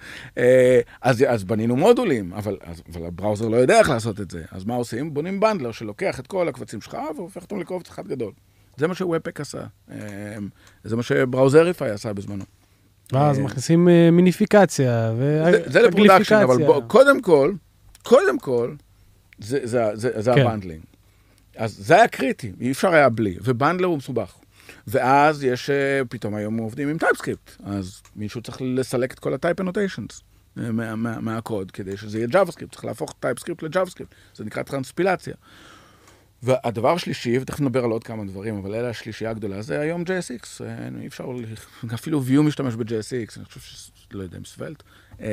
אז, אז בנינו מודולים, אבל, אבל הבראוזר לא יודע איך לעשות את זה. אז מה עושים? בונים בנדלר שלוקח את כל הקבצים שלך והופך אותם לקובץ אחד גדול. זה מה שוובפק עשה. זה מה שבראוזריפיי עשה בזמנו. ואז מכניסים מיניפיקציה וגליפיקציה. זה לפרודקשן, אבל בוא, קודם כל, קודם כל, זה, זה, זה, זה כן. הבנדלינג. אז זה היה קריטי, אי אפשר היה בלי, ובנדלר הוא מסובך. ואז יש, פתאום היום עובדים עם טייפסקריפט, אז מישהו צריך לסלק את כל הטייפ אנוטיישנס מה, מה, מהקוד, כדי שזה יהיה ג'אווה-סקריפט, צריך להפוך טייפסקריפט לג'אווה-סקריפט, זה נקרא טרנספילציה. והדבר השלישי, ותכף נדבר על עוד כמה דברים, אבל אלה השלישייה הגדולה, זה היום ג'יי אס אקס, אי אפשר, אפילו Vue משתמש ב-ג'יי אס אקס, אני חושב שלא יודע אם סוולט,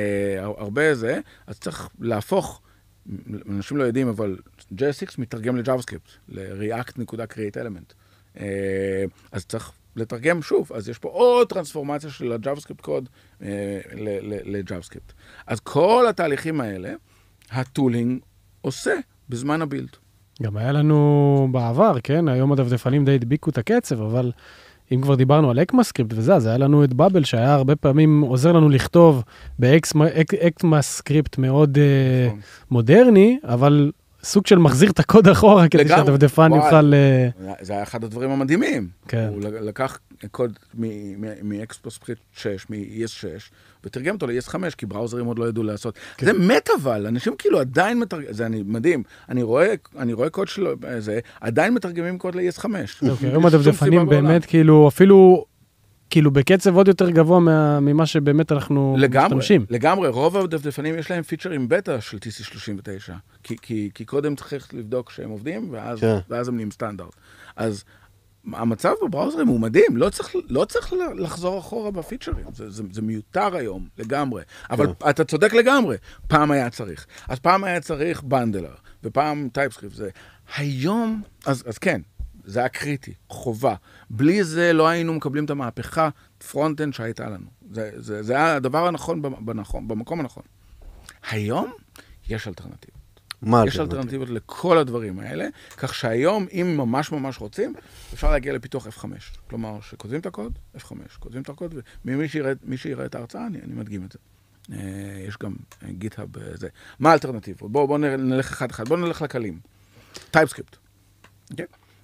הרבה זה, אז צריך להפוך, אנשים לא יודעים, אבל ג'יי אס אקס מתרגם לג'אווה-סקריפט, ל-React.create element. אז צריך לתרגם שוב, אז יש פה עוד טרנספורמציה של הג'אווה-סקריפט קוד לג'אווה-סקריפט. אז כל התהליכים האלה, הטולינג עושה בזמן הבילד. גם היה לנו בעבר, כן? היום הדפדפנים די הדביקו את הקצב, אבל אם כבר דיברנו על אקמאסקריפט וזה, אז היה לנו את בבל, שהיה הרבה פעמים עוזר לנו לכתוב באקמאסקריפט מאוד uh, מודרני, אבל סוג של מחזיר את הקוד אחורה, כדי שהדפדפן יוכל... זה היה אחד הדברים המדהימים. כן. הוא לקח קוד מ-אקספוסקריפט שש, מ-אי אס שש, ותרגם אותו ל-אי אס חמש, כי בראוזרים עוד לא ידעו לעשות. זה מת אבל, אנשים כאילו עדיין מתרגמים, זה מדהים. אני רואה קוד שלו, זה עדיין מתרגמים קוד ל-אי אס חמש. היום הדפדפנים באמת כאילו, אפילו... כאילו בקצב עוד יותר גבוה ממה שבאמת אנחנו משתמשים. לגמרי, רוב הדפדפנים יש להם פיצ'רים בטא של טי סי שלושים ותשע, כי קודם צריך לבדוק שהם עובדים, ואז הם נהיים סטנדרט. אז המצב בבראוזרים הוא מדהים, לא צריך לחזור אחורה בפיצ'רים, זה מיותר היום, לגמרי. אבל אתה צודק לגמרי, פעם היה צריך. אז פעם היה צריך בנדלר, ופעם טייפסקריפט. היום, אז כן, זה היה קריטי, חובה. בלי זה לא היינו מקבלים את המהפכה פרונט-אנד שהייתה לנו. זה, זה, זה היה הדבר הנכון בנכון, במקום הנכון. היום יש אלטרנטיבות. מה יש אלטרנטיבות לכל הדברים האלה, כך שהיום, אם ממש ממש רוצים, אפשר להגיע לפיתוח אף חמש. כלומר, שכותבים את הקוד, אף חמש. כותבים את הקוד, ומי שיראה, מי שיראה את ההרצאה, אני, אני מדגים את זה. יש גם גיט-האב זה. מה האלטרנטיבות? בואו בוא נלך אחד אחד. בואו נלך לקלים. טייפסקריפט. אוקיי?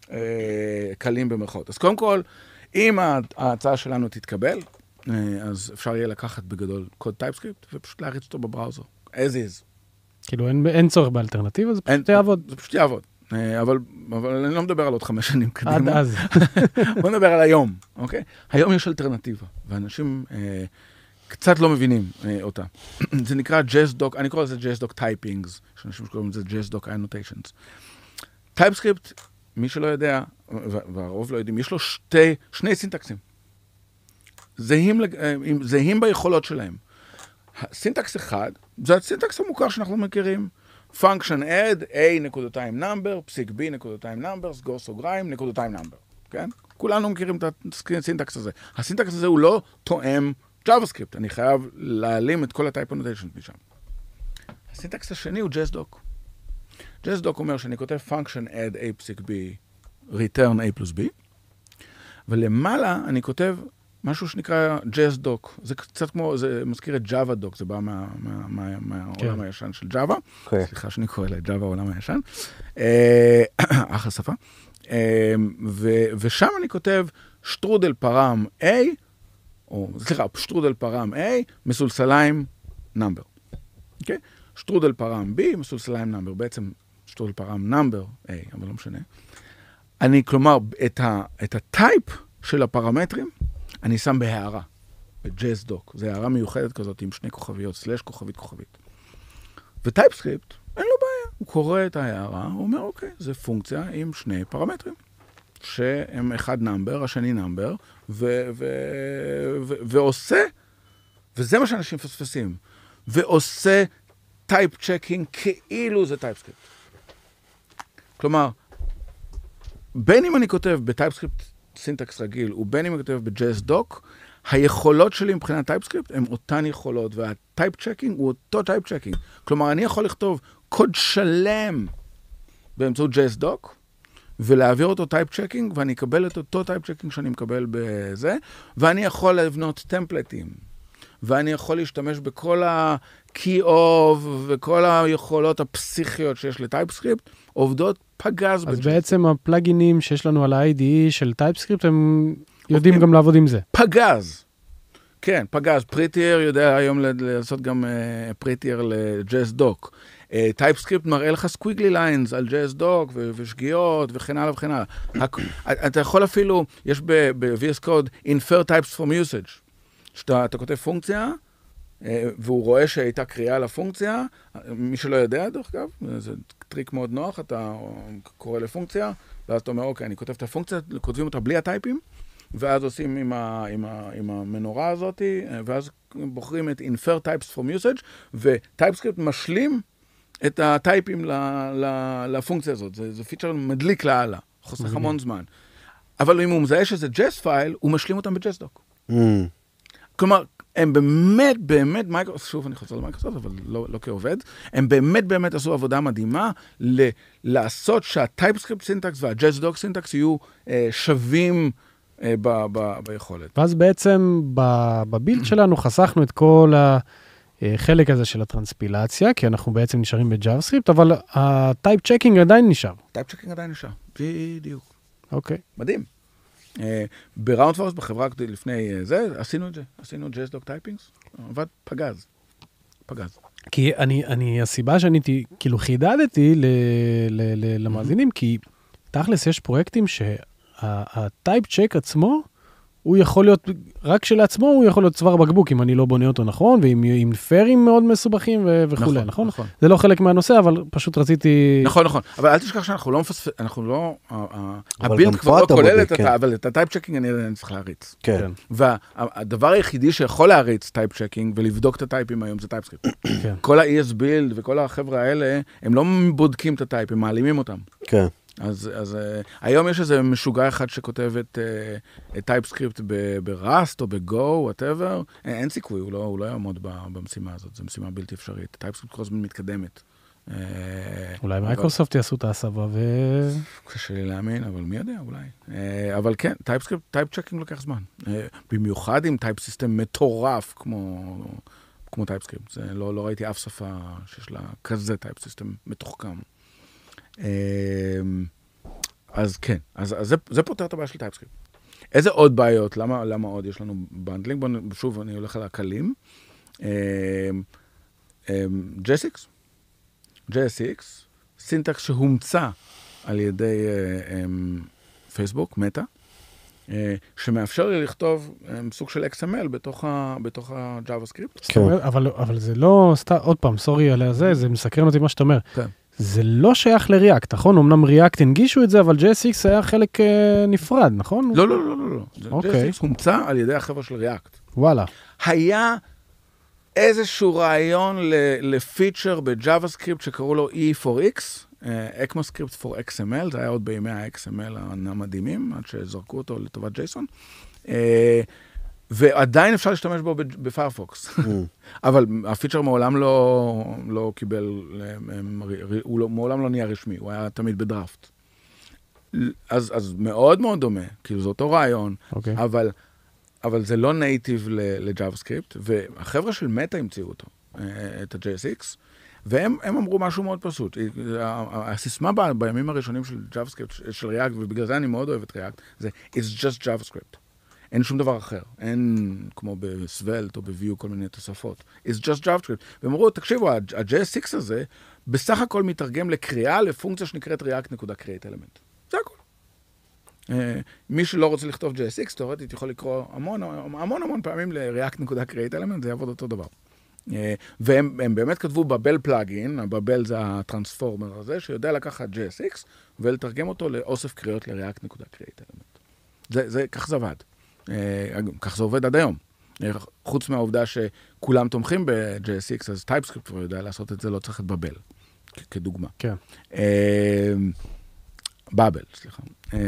קלים במרכאות. אז קודם כל, אם ההצעה שלנו תתקבל, אז אפשר יהיה לקחת בגדול קוד טייפסקריפט, ופשוט להריץ אותו בבראוזר. as is. כאילו אין, אין צורך באלטרנטיבה, זה פשוט יעבוד. זה פשוט יעבוד. אבל, אבל אני לא מדבר על עוד חמש שנים קדימה. עד אז. בוא נדבר על היום, אוקיי? היום יש אלטרנטיבה, ואנשים אה, קצת לא מבינים אה, אותה. זה נקרא JSDoc, אני קורא לזה JSDoc Typings, יש אנשים שקוראים לזה JSDoc Annotations. טייפסקריפט, מי שלא יודע, והרוב לא יודעים, יש לו שתי, שני סינטקסים. זהים, זהים ביכולות שלהם. סינטקס אחד, זה הסינטקס המוכר שאנחנו מכירים. function add, a נקודתיים number, פסיק b נקודתיים number, סגור סוגריים, נקודתיים number. כן? כולנו מכירים את הסינטקס הזה. הסינטקס הזה הוא לא תואם JavaScript. אני חייב להעלים את כל ה-type annotations משם. הסינטקס השני הוא JSDoc. JSDoc אומר שאני כותב function add a פסיק b, return a plus b, ולמעלה אני כותב משהו שנקרא JSDoc. זה קצת כמו, זה מזכיר את JavaDoc, זה בא מה, מה, מה, מהעולם הישן של Java. Okay. סליחה שאני קורא לה Java העולם הישן. אחלה שפה. ו, ושם אני כותב שטרודל פרם A, או סליחה, שטרודל פרם A, מסולסליים number. אוקיי? שטרודל פרם B, מסולסליים number. בעצם שטרודל פרם number A, אבל לא משנה. אני, כלומר, את ה, את הטייפ של הפרמטרים, אני שם בהערה, ב-JSDoc. זה הערה מיוחדת כזאת עם שני כוכביות, סלש כוכבית כוכבית. וטייפסקריפט, אין לו בעיה. הוא קורא את ההערה, הוא אומר, אוקיי, זה פונקציה עם שני פרמטרים, שהם אחד נאמבר, השני נאמבר, ו- ו- ו- ועושה, וזה מה שאנשים פספסים, ועושה טייפ צ'קינג כאילו זה טייפסקריפט. כלומר, בין אם אני כותב בטייפסקריפט סינטקס רגיל, ובין אם אני כותב ב-JSDoc, היכולות שלי מבחינת טייפסקריפט הן אותן יכולות, והטייפ צ'קינג הוא אותו טייפ צ'קינג. כלומר, אני יכול לכתוב קוד שלם באמצעות JSDoc, ולהעביר אותו טייפ צ'קינג, ואני אקבל את אותו טייפ צ'קינג שאני מקבל בזה, ואני יכול לבנות טמפלטים, ואני יכול להשתמש בכל ה-key of, וכל היכולות הפסיכיות שיש לטייפסקריפט, עובדות פגז. אז בעצם הפלאגינים שיש לנו על ה-איי די אי של טייפסקריפט, הם יודעים גם לעבוד עם זה. פגז. כן, פגז. פריטייר יודע היום לעשות גם פריטייר ל-JSDoc. טייפסקריפט מראה לך סקוויגלי ליינס על JSDoc ושגיאות וכן הלאה וכן הלאה. אתה יכול אפילו, יש ב-וי אס Code, infer types from usage. שאתה כותב פונקציה, והוא רואה שהייתה קריאה לפונקציה, מי שלא יודע, דרך אגב, זה טריק מאוד נוח, אתה קורא לפונקציה, ואז אתה אומר, אוקיי, אני כותב את הפונקציה, כותבים אותה בלי הטייפים, ואז עושים עם, ה, עם, ה, עם המנורה הזאת, ואז בוחרים את infer types from usage, וטייפסקריפט משלים את הטייפים ל, ל, לפונקציה הזאת. זה, זה פיצ'ר מדליק להלאה, חוסך המון זמן. אבל אם הוא מזהה שזה ג'ס פייל, הוא משלים אותם ב-JSDoc. Mm. כלומר, הם באמת, באמת, מייקרוסופט, שוב אני חוזר למייקרוסופט, אבל לא, לא כעובד, הם באמת, באמת עשו עבודה מדהימה ל- לעשות שהטייפסקריפט סינטקס וה-JSDoc סינטקס יהיו אה, שווים אה, ב- ב- ביכולת. ואז בעצם בבילד שלנו חסכנו את כל החלק הזה של הטרנספילציה, כי אנחנו בעצם נשארים ב-JavaScript, אבל הטייפ צ'קינג עדיין נשאר. טייפ צ'קינג עדיין נשאר, בדיוק. אוקיי. מדהים. בראונד פורס, בחברה לפני זה, עשינו את זה, עשינו ג'ס דוק טייפינגס, עבד פגז, פגז. כי אני, אני, הסיבה שאני כאילו חידדתי ל, ל, ל, למאזינים, כי תכלס יש פרויקטים שהטייפ צ'ק עצמו, הוא יכול להיות, רק שלעצמו הוא יכול להיות צוואר בקבוק, אם אני לא בונה אותו נכון, ועם פרים מאוד מסובכים וכו', נכון? נכון? נכון. זה לא חלק מהנושא, אבל פשוט רציתי... נכון, נכון. אבל אל תשכח שאנחנו לא מפספס, אנחנו לא... הבילד כבר לא כולל את ה... אבל את הטייפ צ'קינג אני צריך להריץ. כן. והדבר היחידי שיכול להריץ טייפ צ'קינג ולבדוק את הטייפים היום זה טייפסקריפט. כל ה-אי אס בילד וכל החבר'ה האלה, הם לא בודקים את הטייפ, הם מעלימים אותם. כן. אז, אז uh, היום יש איזה משוגע אחד שכותב את uh, טייפסקריפט בראסט או בגו, whatever, אין, אין סיכוי, הוא לא, הוא לא יעמוד במשימה הזאת, זו משימה בלתי אפשרית. טייפסקריפט כל הזמן מתקדמת. Uh, אולי אבל... מייקרוסופט יעשו את ההסבה ו... קשה לי להאמין, אבל מי יודע, אולי. Uh, אבל כן, טייפסקריפט, טייפ צ'קינג לוקח זמן. Uh, במיוחד עם טייפ סיסטם מטורף כמו, כמו טייפסקריפט. זה, לא, לא ראיתי אף שפה שיש לה כזה טייפ סיסטם מתוחכם. אז כן, אז, אז זה, זה פותר את הבעיה של טייפסקריפט. איזה עוד בעיות? למה, למה עוד יש לנו בנדלינג? בוא, שוב, אני הולך על הקלים. ג'יי אס אקס. ג'יי אס אקס, סינטקס שהומצא על ידי פייסבוק, מטא, שמאפשר לי לכתוב סוג של אקס אם אל בתוך ה, בתוך ה-JavaScript. כן. אבל, אבל זה לא, סתם, עוד פעם, סורי על זה, זה מסקרן אותי מה שאתה אומר. כן. זה לא שייך לריאקט, נכון? אמנם ריאקט הנגישו את זה, אבל ג'יי אס אקס היה חלק אה, נפרד, נכון? לא, לא, לא, לא, לא. אוקיי. ג'יי אס אקס הומצא על ידי החבר'ה של ריאקט. וואלה. היה איזשהו רעיון לפיצ'ר ב-JavaScript שקראו לו E for X, ECMAScript for אקס אם אל, זה היה עוד בימי ה-אקס אם אל המדהימים, עד שזרקו אותו לטובת ג'ייסון. ועדיין אפשר להשתמש בו בפיירפוקס. אבל הפיצ'ר מעולם לא, לא קיבל, הוא לא, מעולם לא נהיה רשמי, הוא היה תמיד בדראפט. אז, אז מאוד מאוד דומה, כאילו זה אותו רעיון, okay. אבל, אבל זה לא נייטיב ל-JavaScript, והחבר'ה של מטא המציאו אותו, את ה-ג'יי אס אקס, והם הם אמרו משהו מאוד פשוט. הסיסמה בימים הראשונים של JavaScript, של React, ובגלל זה אני מאוד אוהב את React, זה It's just JavaScript. אין שום דבר אחר. אין כמו בסוולט או בוויו כל מיני תוספות. It's just JavaScript. והם אמרו, תקשיבו, ה-ג'יי אס אקס הזה בסך הכל מתרגם לקריאה לפונקציה שנקראת React.createElement. זה הכל. מי שלא רוצה לכתוב ג'יי אס אקס, תאורטית יכול לקרוא המון המון המון פעמים ל-React.createElement, זה יעבוד אותו דבר. והם הם באמת כתבו בבל פלאגין, הבבל זה הטרנספורמר הזה, שיודע לקחת ג'יי אס אקס ולתרגם אותו לאוסף קריאות ל-React.createElement. זה, זה, כך זה עבד. כך זה עובד עד היום. חוץ מהעובדה שכולם תומכים ב-ג'יי אס אקס, אז TypeScript כבר יודע לעשות את זה, לא צריך את בבל, כדוגמה. כן. בבל, סליחה.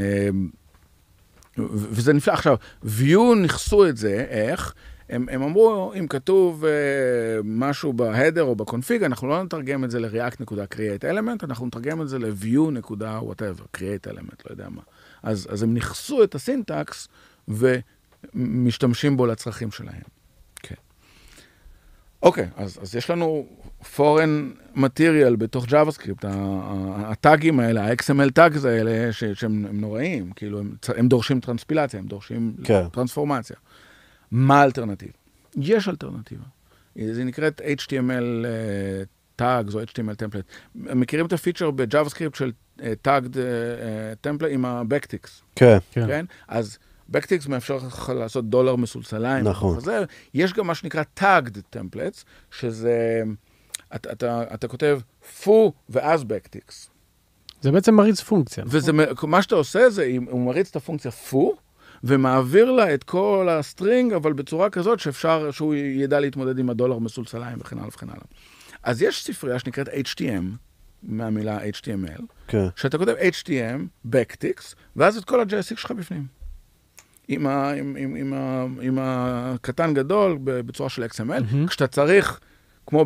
וזה נפלא. עכשיו, Vue נכסו את זה, איך? הם, הם אמרו, אם כתוב uh, משהו בהדר או בקונפיג, אנחנו לא נתרגם את זה ל-React.createElement, אנחנו נתרגם את זה ל-Vue.whatever, createElement, לא יודע מה. אז, אז הם נכסו את הסינטקס ומשתמשים בו לצרכים שלהם. כן. אוקיי, אז, אז יש לנו foreign material בתוך JavaScript, הטאגים האלה, ה-אקס אם אל טאגס האלה, ש, שהם נוראים, כאילו הם, הם דורשים טרנספילציה, הם דורשים כן. טרנספורמציה. מה האלטרנטיבה? יש אלטרנטיבה. זה נקראת אייץ' טי אם אל tags או אייץ' טי אם אל template. מכירים את הפיצ'ר ב-JavaScript של tagged template עם ה-backticks? כן. כן? אז backticks מאפשר לך לעשות דולר מסולסליים. נכון. יש גם מה שנקרא tagged templates, שזה, אתה, אתה, אתה כותב foo ואז backticks. זה בעצם מריץ פונקציה. וזה, מה שאתה עושה זה, הוא מריץ את הפונקציה foo, ומעביר לה את כל הסטרינג, אבל בצורה כזאת שאפשר, שהוא ידע להתמודד עם הדולר מסולסליים וכן הלאה וכן הלאה. אז יש ספרייה שנקראת אייץ' טי אם, מהמילה אייץ' טי אם אל, okay. שאתה כותב אייץ' טי אם, backticks, ואז את כל ה-ג'יי אס אקס שלך בפנים. עם, ה, עם, עם, עם, ה, עם הקטן גדול בצורה של אקס אם אל, mm-hmm. כשאתה צריך, כמו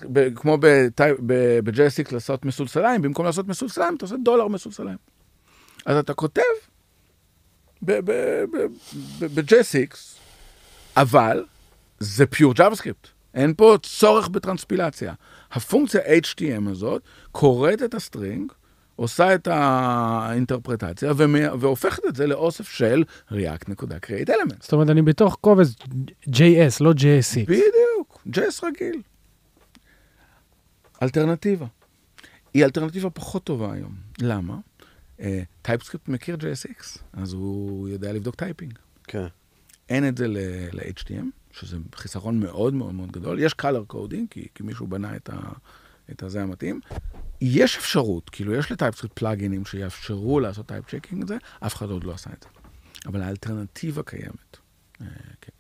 ב-ג'יי אס אקס לעשות מסולסליים, במקום לעשות מסולסליים, אתה עושה דולר מסולסליים. אז אתה כותב, ב-ג'יי אס אקס, אבל זה pure JavaScript. אין פה צורך בטרנספילציה. הפונקציה אייץ' טי אם הזאת קוראת את הסטרינג, עושה את האינטרפרטציה, והופכת את זה לאוסף של React.create_element. זאת אומרת, אני בתוך קובץ ג'יי אס, לא ג'יי אס איקס. בדיוק, ג'יי אס רגיל. אלטרנטיבה. היא אלטרנטיבה פחות טובה היום. למה? טייפסקריפט מכיר ג'יי אס איקס, אז הוא יודע לבדוק טייפינג. כן. אין את זה ל-אייץ' טי אם, שזה חיסרון מאוד מאוד מאוד גדול. יש color coding, כי, כי מישהו בנה את, ה, את הזה המתאים. יש אפשרות, כאילו יש לטייפסקריפט פלאגינים שיאפשרו לעשות טייפ צ'קינג את זה, אף אחד עוד לא עשה את זה. אבל האלטרנטיבה קיימת. כן.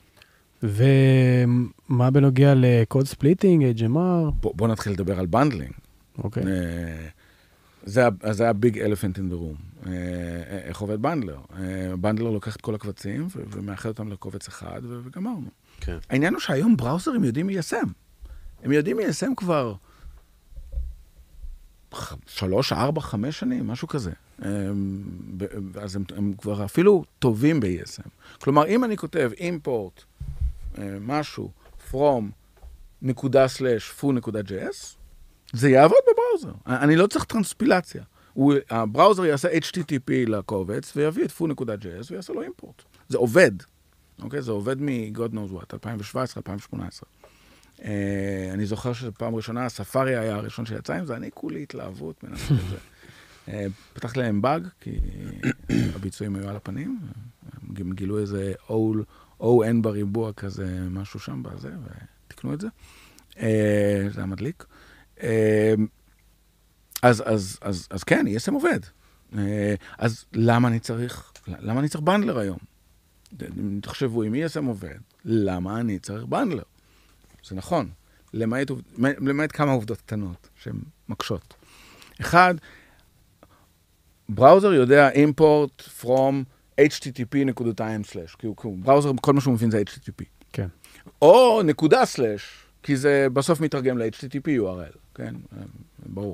ומה בנוגע לקוד ספליטינג, אייץ' אם אר? בוא, בוא נתחיל לדבר על בנדלינג. אוקיי. זה, זה ה-big elephant in the room. איך עובד בנדלר? בנדלר לוקח את כל הקבצים ומאחד אותם לקובץ אחד וגמרנו. כן. העניין הוא שהיום בראוזרים יודעים מי יסם. הם יודעים מי יסם כבר שלוש, ארבע, חמש שנים, משהו כזה. אז הם, הם כבר אפילו טובים ב-אי אס אם. כלומר, אם אני כותב import משהו from נקודה סלש פו נקודה ג'יי אס, זה יעבוד בבראוזר. אני לא צריך טרנספילציה. הוא, הבראוזר יעשה אייץ' טי טי פי לקובץ, ויביא את פו נקודה ג'יי אס, ויעשה לו אימפורט. זה עובד. אוקיי? זה עובד מ-God knows what, אלפיים שבע עשרה אלפיים שמונה עשרה. אה, אני זוכר שפעם ראשונה, הספארי היה הראשון שיצא עם זה, אני כולי התלהבות מנסה את זה. אה, פתחתי להם באג, כי הביצועים היו על הפנים, הם גילו איזה או אן בריבוע כזה, משהו שם בזה, ותקנו את זה. אה, זה היה מדליק. אז, אז, אז, אז כן, אי אס אם עובד. אז למה אני צריך, למה אני צריך בנדלר היום? תחשבו, אם אי אס אם עובד, למה אני צריך בנדלר? זה נכון. למעט, למעט כמה עובדות קטנות שהן מקשות. אחד, בראוזר יודע import from אייץ' טי טי פי נקודתיים סלש. כי הוא, בראוזר, כל מה שהוא מבין זה אייץ' טי טי פי. כן. או נקודה סלש. כי זה בסוף מתרגם ל-אייץ' טי טי פי יו אר אל, כן? ברור.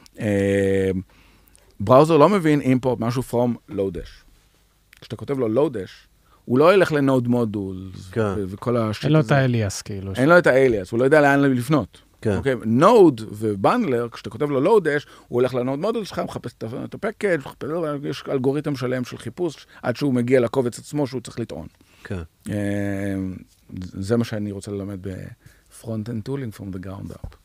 בראוזר לא מבין import משהו from Lodash. כשאתה כותב לו Lodash, הוא לא ילך לנוד מודולס וכל השיט הזה. אין לו את האליאס, כאילו. אין לו את האליאס, הוא לא יודע לאן לפנות. נוד ובנדלר, כשאתה כותב לו Lodash, הוא הולך לנוד מודולס שלך, מחפש את הפקאג', יש אלגוריתם שלם של חיפוש, עד שהוא מגיע לקובץ עצמו שהוא צריך לטעון. זה מה שאני רוצה ללמד ב... front-end tooling from the ground up.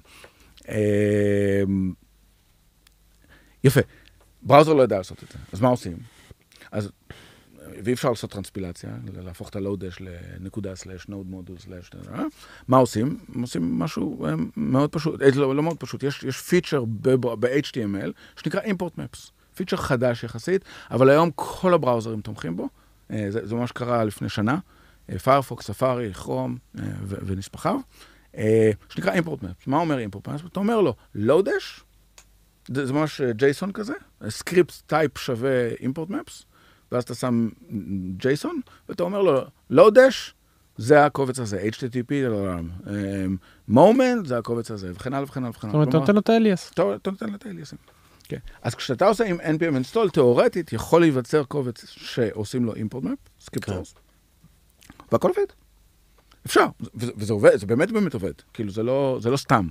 יפה. בראוזר לא יודע לעשות את זה. אז מה עושים? אז, ואי אפשר לעשות טרנספילציה, להפוך את ה-Lodash לנקודה סלש, node module סלש, מה עושים? עושים משהו מאוד פשוט, לא, לא מאוד פשוט, יש, יש פיצ'ר ב-אייץ' טי אם אל, שנקרא import maps. פיצ'ר חדש יחסית, אבל היום כל הבראוזרים תומכים בו. זה, זה ממש קרה לפני שנה. פיירפוקס, ספארי, כרום ונספחיו, שנקרא אימפורט מפס. מה אומר אימפורט מפס? אתה אומר לו, Lodash, זה ממש ג'ייסון כזה, סקריפט טייפ שווה אימפורט מפס, ואז אתה שם ג'ייסון, ואתה אומר לו, Lodash, זה הקובץ הזה, אייץ' טי טי פי, Moment, זה הקובץ הזה, וכן הלאה וכן הלאה וכן הלאה. זאת אומרת, אתה נותן לו את האליאס. אתה נותן לו את האליאסים. אז כשאתה עושה עם אן פי אם install, תיאורטית יכול להיווצר קובץ שעושים לו אימפורט מפ, סקריפט סורס. והכל עובד. אפשר, וזה עובד, זה באמת באמת עובד. כאילו, זה לא, זה לא סתם.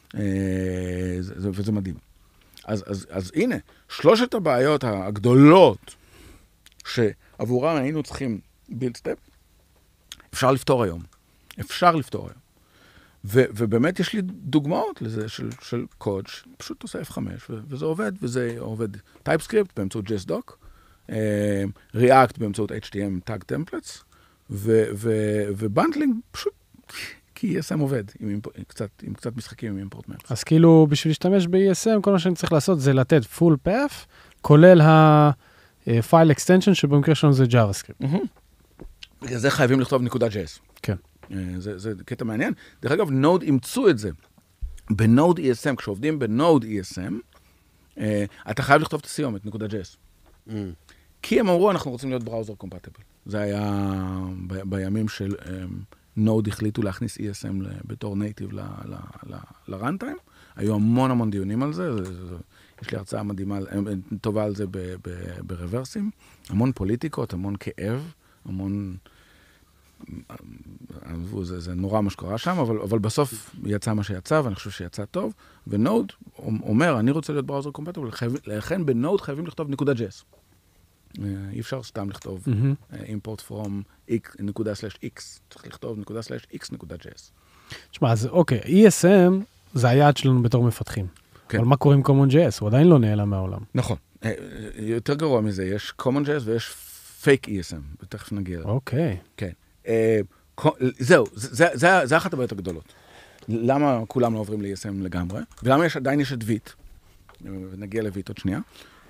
וזה מדהים. אז, אז, אז הנה, שלושת הבעיות הגדולות שעבורם היינו צריכים build step, אפשר לפתור היום. אפשר לפתור היום. ו, ובאמת יש לי דוגמאות לזה של, של קוד, שפשוט עושה אף חמש, ו, וזה עובד, וזה עובד TypeScript באמצעות ג'י אס דוק, React באמצעות אייץ' טי אם Tag Templates, ובנדלינג פשוט, כי אי אס אם עובד, עם, קצת, עם קצת משחקים עם אימפורט מפס. אז כאילו, בשביל להשתמש ב-אי אס אם, כל מה שאני צריך לעשות זה לתת full path, כולל ה-file extension, שבמקרה שלנו זה JavaScript. בגלל זה חייבים לכתוב נקודה ג'יי אס. כן. זה, זה קטע מעניין. דרך אגב, נוד אימצו את זה. בנוד אי אס אם, כשעובדים בנוד אי אס אם, אתה חייב לכתוב את הסיומת, נקודה ג'יי אס. כי הם אמרו, אנחנו רוצים להיות בראוזר קומפטיבל. זה היה ב- בימים של נוד החליטו להכניס אי אס אם בתור נייטיב לרנטיים. היו המון המון דיונים על זה. יש לי הרצאה מדהימה, טובה על זה ברוורסים. המון פוליטיקות, המון כאב, המון זה, זה נורא מה שקורה שם, אבל, אבל בסוף יצא מה שיצא, ואני חושב שיצא טוב, ונוד אומר, אני רוצה להיות בראוזר קומפטיבל, לכן בנוד חייבים לכתוב נקודה ג'ס. אי אפשר סתם לכתוב import from x נקודה סלש x, צריך לכתוב נקודה סלש x נקודה ג'ס. תשמע, אז אוקיי, אי אס אם זה היעד שלנו בתור מפתחים. כן. אבל מה קורה עם common.js? הוא עדיין לא נעלם מהעולם. נכון. יותר גרוע מזה, יש common.js ויש fake אי אס אם, ותכף נגיע. אוקיי. כן. זהו, זה אחת הבעיות הגדולות. למה כולם לא עוברים ל-אי אס אם לגמרי? ולמה עדיין יש את ויט? ונגיע לויט עוד שנייה.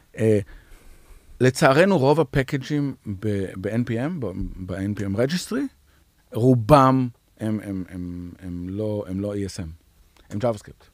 לצערנו, רוב הפקאג'ים ב-אן פי אם, ב-אן פי אם Registry, רובם הם לא אי אס אם, הם JavaScript.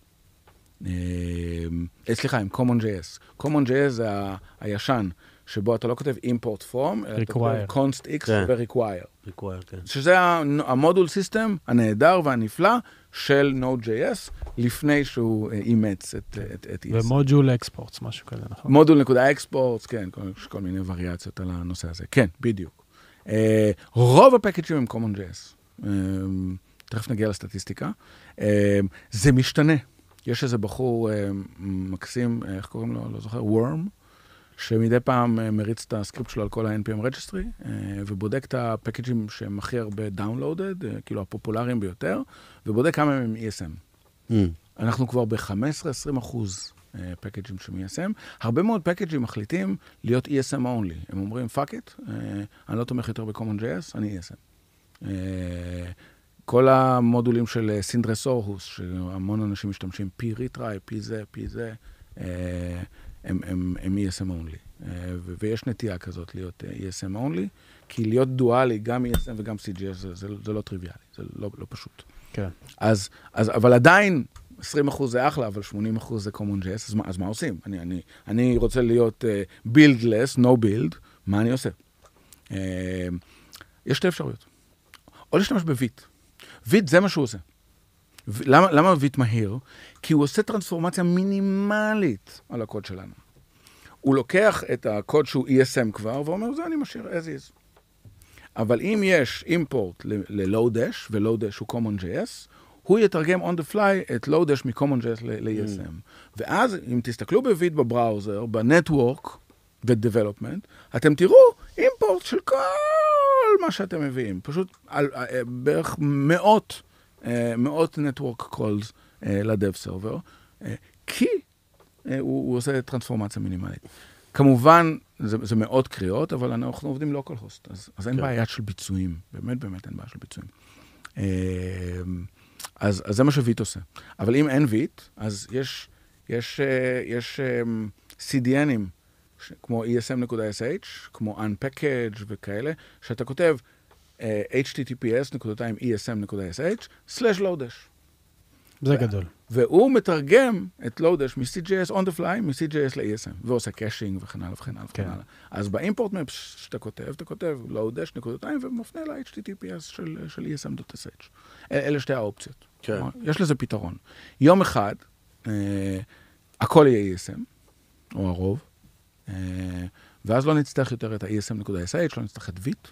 סליחה, הם common.js. common.js זה הישן, שבו אתה לא כותב import from, אלא אתה כותב const x ו-require. שזה המודול סיסטם הנהדר והנפלא של Node.js, לפני שהוא אימץ את אי אס אם. ומודול אקספורטס, משהו כזה, נכון? מודול נקודה אקספורטס, כן, כל מיני וריאציות על הנושא הזה. כן, בדיוק. רוב הפקאג'ים הם common.js. תכף נגיע לסטטיסטיקה. זה משתנה. יש איזה בחור מקסים, איך קוראים לו? לא זוכר, Worm, שמדי פעם מריץ את הסקריפט שלו על כל ה-אן פי אם Registry, ובודק את הפקאג'ים שהם הכי הרבה downloaded, כאילו הפופולריים ביותר, ובודק כמה הם אי אס אם. Mm. אנחנו כבר ב-חמש עשרה עד עשרים אחוז פקאג'ים של אי אס אם. הרבה מאוד פקאג'ים מחליטים להיות אי אס אם only. הם אומרים, fuck it, אני לא תומך יותר ב-common.js, אני אי אס אם. כל המודולים של סינדרס אורהוס, שהמון אנשים משתמשים, פי ריטריי, פי זה, פי זה, הם, הם, הם אי אס אם only. ויש נטייה כזאת להיות אי אס אם only, כי להיות דואלי, גם אי אס אם וגם סי ג'י אס, זה, זה, זה לא טריוויאלי, זה לא, לא פשוט. כן. אז, אז, אבל עדיין, עשרים אחוז זה אחלה, אבל שמונים אחוז זה common.js, אז, אז מה עושים? אני, אני, אני רוצה להיות uh, buildless, no build, מה אני עושה? Uh, יש שתי אפשרויות. או להשתמש בוויט. ויט זה מה שהוא עושה. למה, למה ויט מהיר? כי הוא עושה טרנספורמציה מינימלית על הקוד שלנו. הוא לוקח את הקוד שהוא אי אס אם כבר, ואומר, זה אני משאיר as is. אבל אם יש אימפורט ל-Lodash, ו-Lodash הוא common.js, הוא יתרגם on the fly את Lodash מ-common.js ל-אי אס אם. Mm. ואז, אם תסתכלו בוויט בבראוזר, בנטוורק ו-development, אתם תראו אימפורט של כל מה שאתם מביאים. פשוט על, בערך מאות, מאות network calls לדב סרבר, כי הוא, הוא עושה טרנספורמציה מינימלית. כמובן, זה, זה מאות קריאות, אבל אנחנו עובדים local host, אז, אז אין כן. בעיה של ביצועים. באמת, באמת אין בעיה של ביצועים. אז, אז זה מה שוויט עושה. אבל אם אין ויט, אז יש, יש, יש סי די אנים, כמו אי אס אם נקודה אס אייץ', כמו unpackage וכאלה, שאתה כותב אייץ' טי טי פי אס נקודתיים אי אס אם נקודה אס אייץ' סלש Lodash. זה גדול. והוא מתרגם את Lodash מ-סי ג'י אס on the fly, מ-סי ג'י אס ל-אי אס אם, ועושה קאשינג וכן הלאה וכן הלאה וכן הלאה. אז באימפורט מפס שאתה כותב, אתה כותב Lodash נקודתיים ומפנה ל-אייץ' טי טי פי אס של אי אס אם דוט אס אייץ'. אלה שתי האופציות. יש לזה פתרון. יום אחד, הכל יהיה אי אס אם, או הרוב, ואז לא נצטרך יותר את ה-אי אס אם נקודה אס אייץ', לא נצטרך את ויט,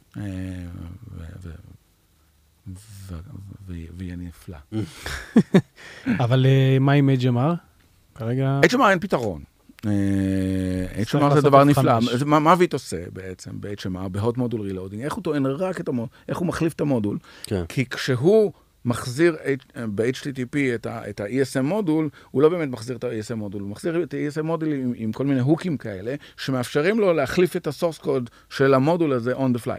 ויהיה נפלא. אבל מה עם אייץ' אם אר? כרגע... אייץ' אם אר אין פתרון. אייץ' אם אר זה דבר נפלא. מה ויט עושה בעצם ב-אייץ' אם אר, בהוט מודול רילודינג? איך הוא טוען רק את המודול? איך הוא מחליף את המודול? כי כשהוא מחזיר ב-אייץ' טי טי פי את ה-אי אס אם מודול, הוא לא באמת מחזיר את ה-אי אס אם מודול, הוא מחזיר את ה-אי אס אם מודול עם, עם כל מיני הוקים כאלה, שמאפשרים לו להחליף את הסורס קוד של המודול הזה on the fly.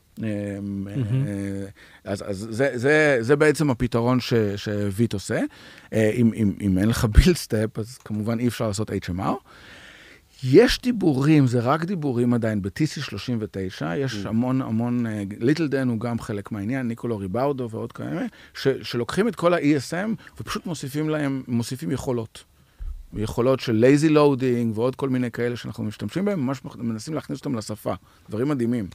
אז, אז זה, זה, זה בעצם הפתרון ש, שוויט עושה. אם, אם, אם אין לך build step, אז כמובן אי אפשר לעשות אייץ' אם אר. יש דיבורים, זה רק דיבורים עדיין, ב-טי סי שלושים ותשע, יש המון, המון, ליטל דן הוא גם חלק מהעניין, ניקולו ריבאודו ועוד כאלה, ש, שלוקחים את כל ה-אי אס אם ופשוט מוסיפים להם, מוסיפים יכולות. יכולות של lazy loading ועוד כל מיני כאלה שאנחנו משתמשים בהם, ממש מנסים להכניס אותם לשפה. דברים מדהימים.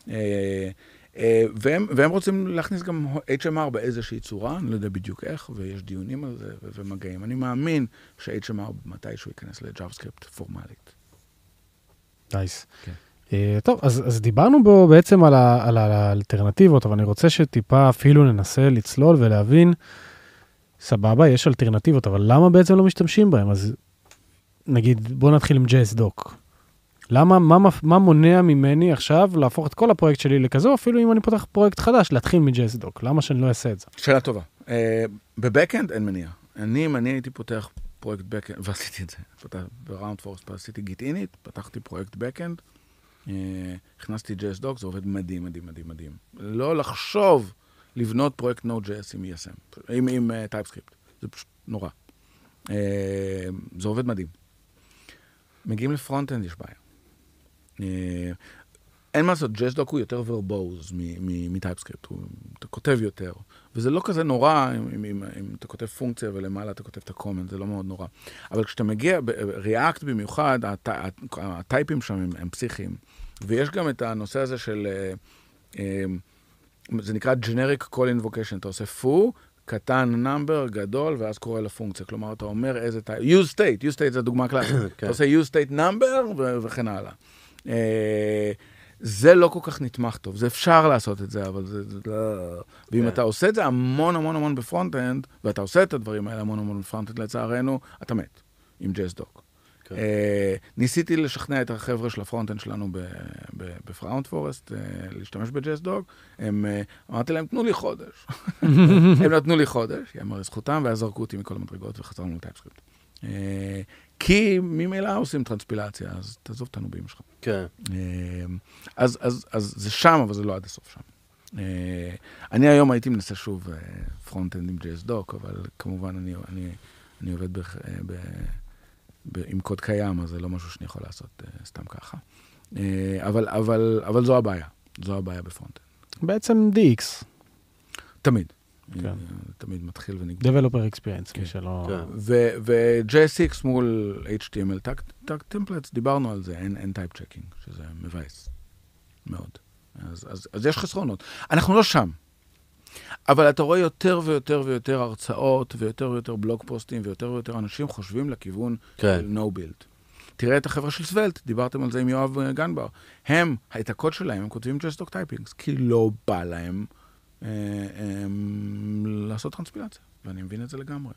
והם, והם רוצים להכניס גם אייץ' אם אר באיזושהי צורה, אני לא יודע בדיוק איך, ויש דיונים על זה ומגעים. אני מאמין ש-אייץ' אם אר מתישהו ייכנס ל-JavaScript פורמלית. נייס. טוב, אז, אז דיברנו בו בעצם על, ה, על האלטרנטיבות, אבל אני רוצה שטיפה אפילו ננסה לצלול ולהבין, סבבה, יש אלטרנטיבות, אבל למה בעצם לא משתמשים בהם? אז נגיד, בוא נתחיל עם ג'י אס דוק. למה, מה, מה מונע ממני עכשיו להפוך את כל הפרויקט שלי לכזו, אפילו אם אני פותח פרויקט חדש, להתחיל מ-ג'י אס דוק? למה שאני לא אעשה את זה? שאלה טובה. Uh, בבקאנד אין מניע. אני, אם אני הייתי פותח פרויקט בקאנד, ועשיתי את זה, בראונד פורסט, עשיתי גיט אינית, פתחתי פרויקט בקאנד, uh, הכנסתי ג'י אס דוק, זה עובד מדהים, מדהים, מדהים, מדהים. לא לחשוב לבנות פרויקט Node.js עם E S M, עם, עם uh, TypeScript. זה פשוט נורא. Uh, זה עובד מדהים. מגיעים לפרונט-אנד, יש בעיה. Uh, אין מה לעשות, ג'י אס דוק הוא יותר ורבוז מטייפסקריפט, אתה כותב יותר, וזה לא כזה נורא אם, אם, אם, אם אתה כותב פונקציה ולמעלה אתה כותב את הקומנט, זה לא מאוד נורא. אבל כשאתה מגיע, ריאקט במיוחד, הטי, הטייפים שם הם, הם פסיכיים, ויש גם את הנושא הזה של, זה נקרא generic call invocation, אתה עושה foo, קטן number, גדול, ואז קורא לפונקציה, כלומר אתה אומר איזה טייפ, use state, use state זה דוגמה קלאסית, אתה עושה use state number וכן הלאה. זה לא כל כך נתמך טוב, זה אפשר לעשות את זה, אבל זה לא... ואם אתה עושה את זה המון המון המון בפרונט-אנד, ואתה עושה את הדברים האלה המון המון בפרונט-אנד, לצערנו, אתה מת עם ג'י אס דוק. ניסיתי לשכנע את החבר'ה של הפרונט-אנד שלנו בפראונד פורסט, להשתמש ב-ג'י אס דוק, אמרתי להם, תנו לי חודש. הם נתנו לי חודש, יאמר לזכותם, ואז זרקו אותי מכל המדרגות וחזרנו לטייפסקריפט. כי ממילא עושים טרנספילציה, אז תעזוב אותנו באמא שלך. כן. אז, אז, אז זה שם, אבל זה לא עד הסוף שם. אני היום הייתי מנסה שוב פרונט-אנד עם ג'י אס דוק, אבל כמובן אני, אני, אני עובד ב, ב, ב, עם קוד קיים, אז זה לא משהו שאני יכול לעשות סתם ככה. אבל, אבל, אבל זו הבעיה. זו הבעיה בפרונט-אנד. בעצם די אקס. תמיד. כן. תמיד מתחיל ונגדל. Developer Experience, מי שלא... ו-ג'י אס אקס מול אייץ' טי אם אל Tag Templates, דיברנו על זה, אין טייפ צ'קינג, שזה מבייס מאוד. אז יש חסרונות. אנחנו לא שם, אבל אתה רואה יותר ויותר ויותר הרצאות, ויותר ויותר בלוג פוסטים, ויותר ויותר אנשים חושבים לכיוון של no build. תראה את החבר'ה של סוולט, דיברתם על זה עם יואב גנבר. הם, את הקוד שלהם, הם כותבים ג'י אס דוק טייפינגס, כי לא בא להם לעשות טרנספילציה, ואני מבין את זה לגמרי.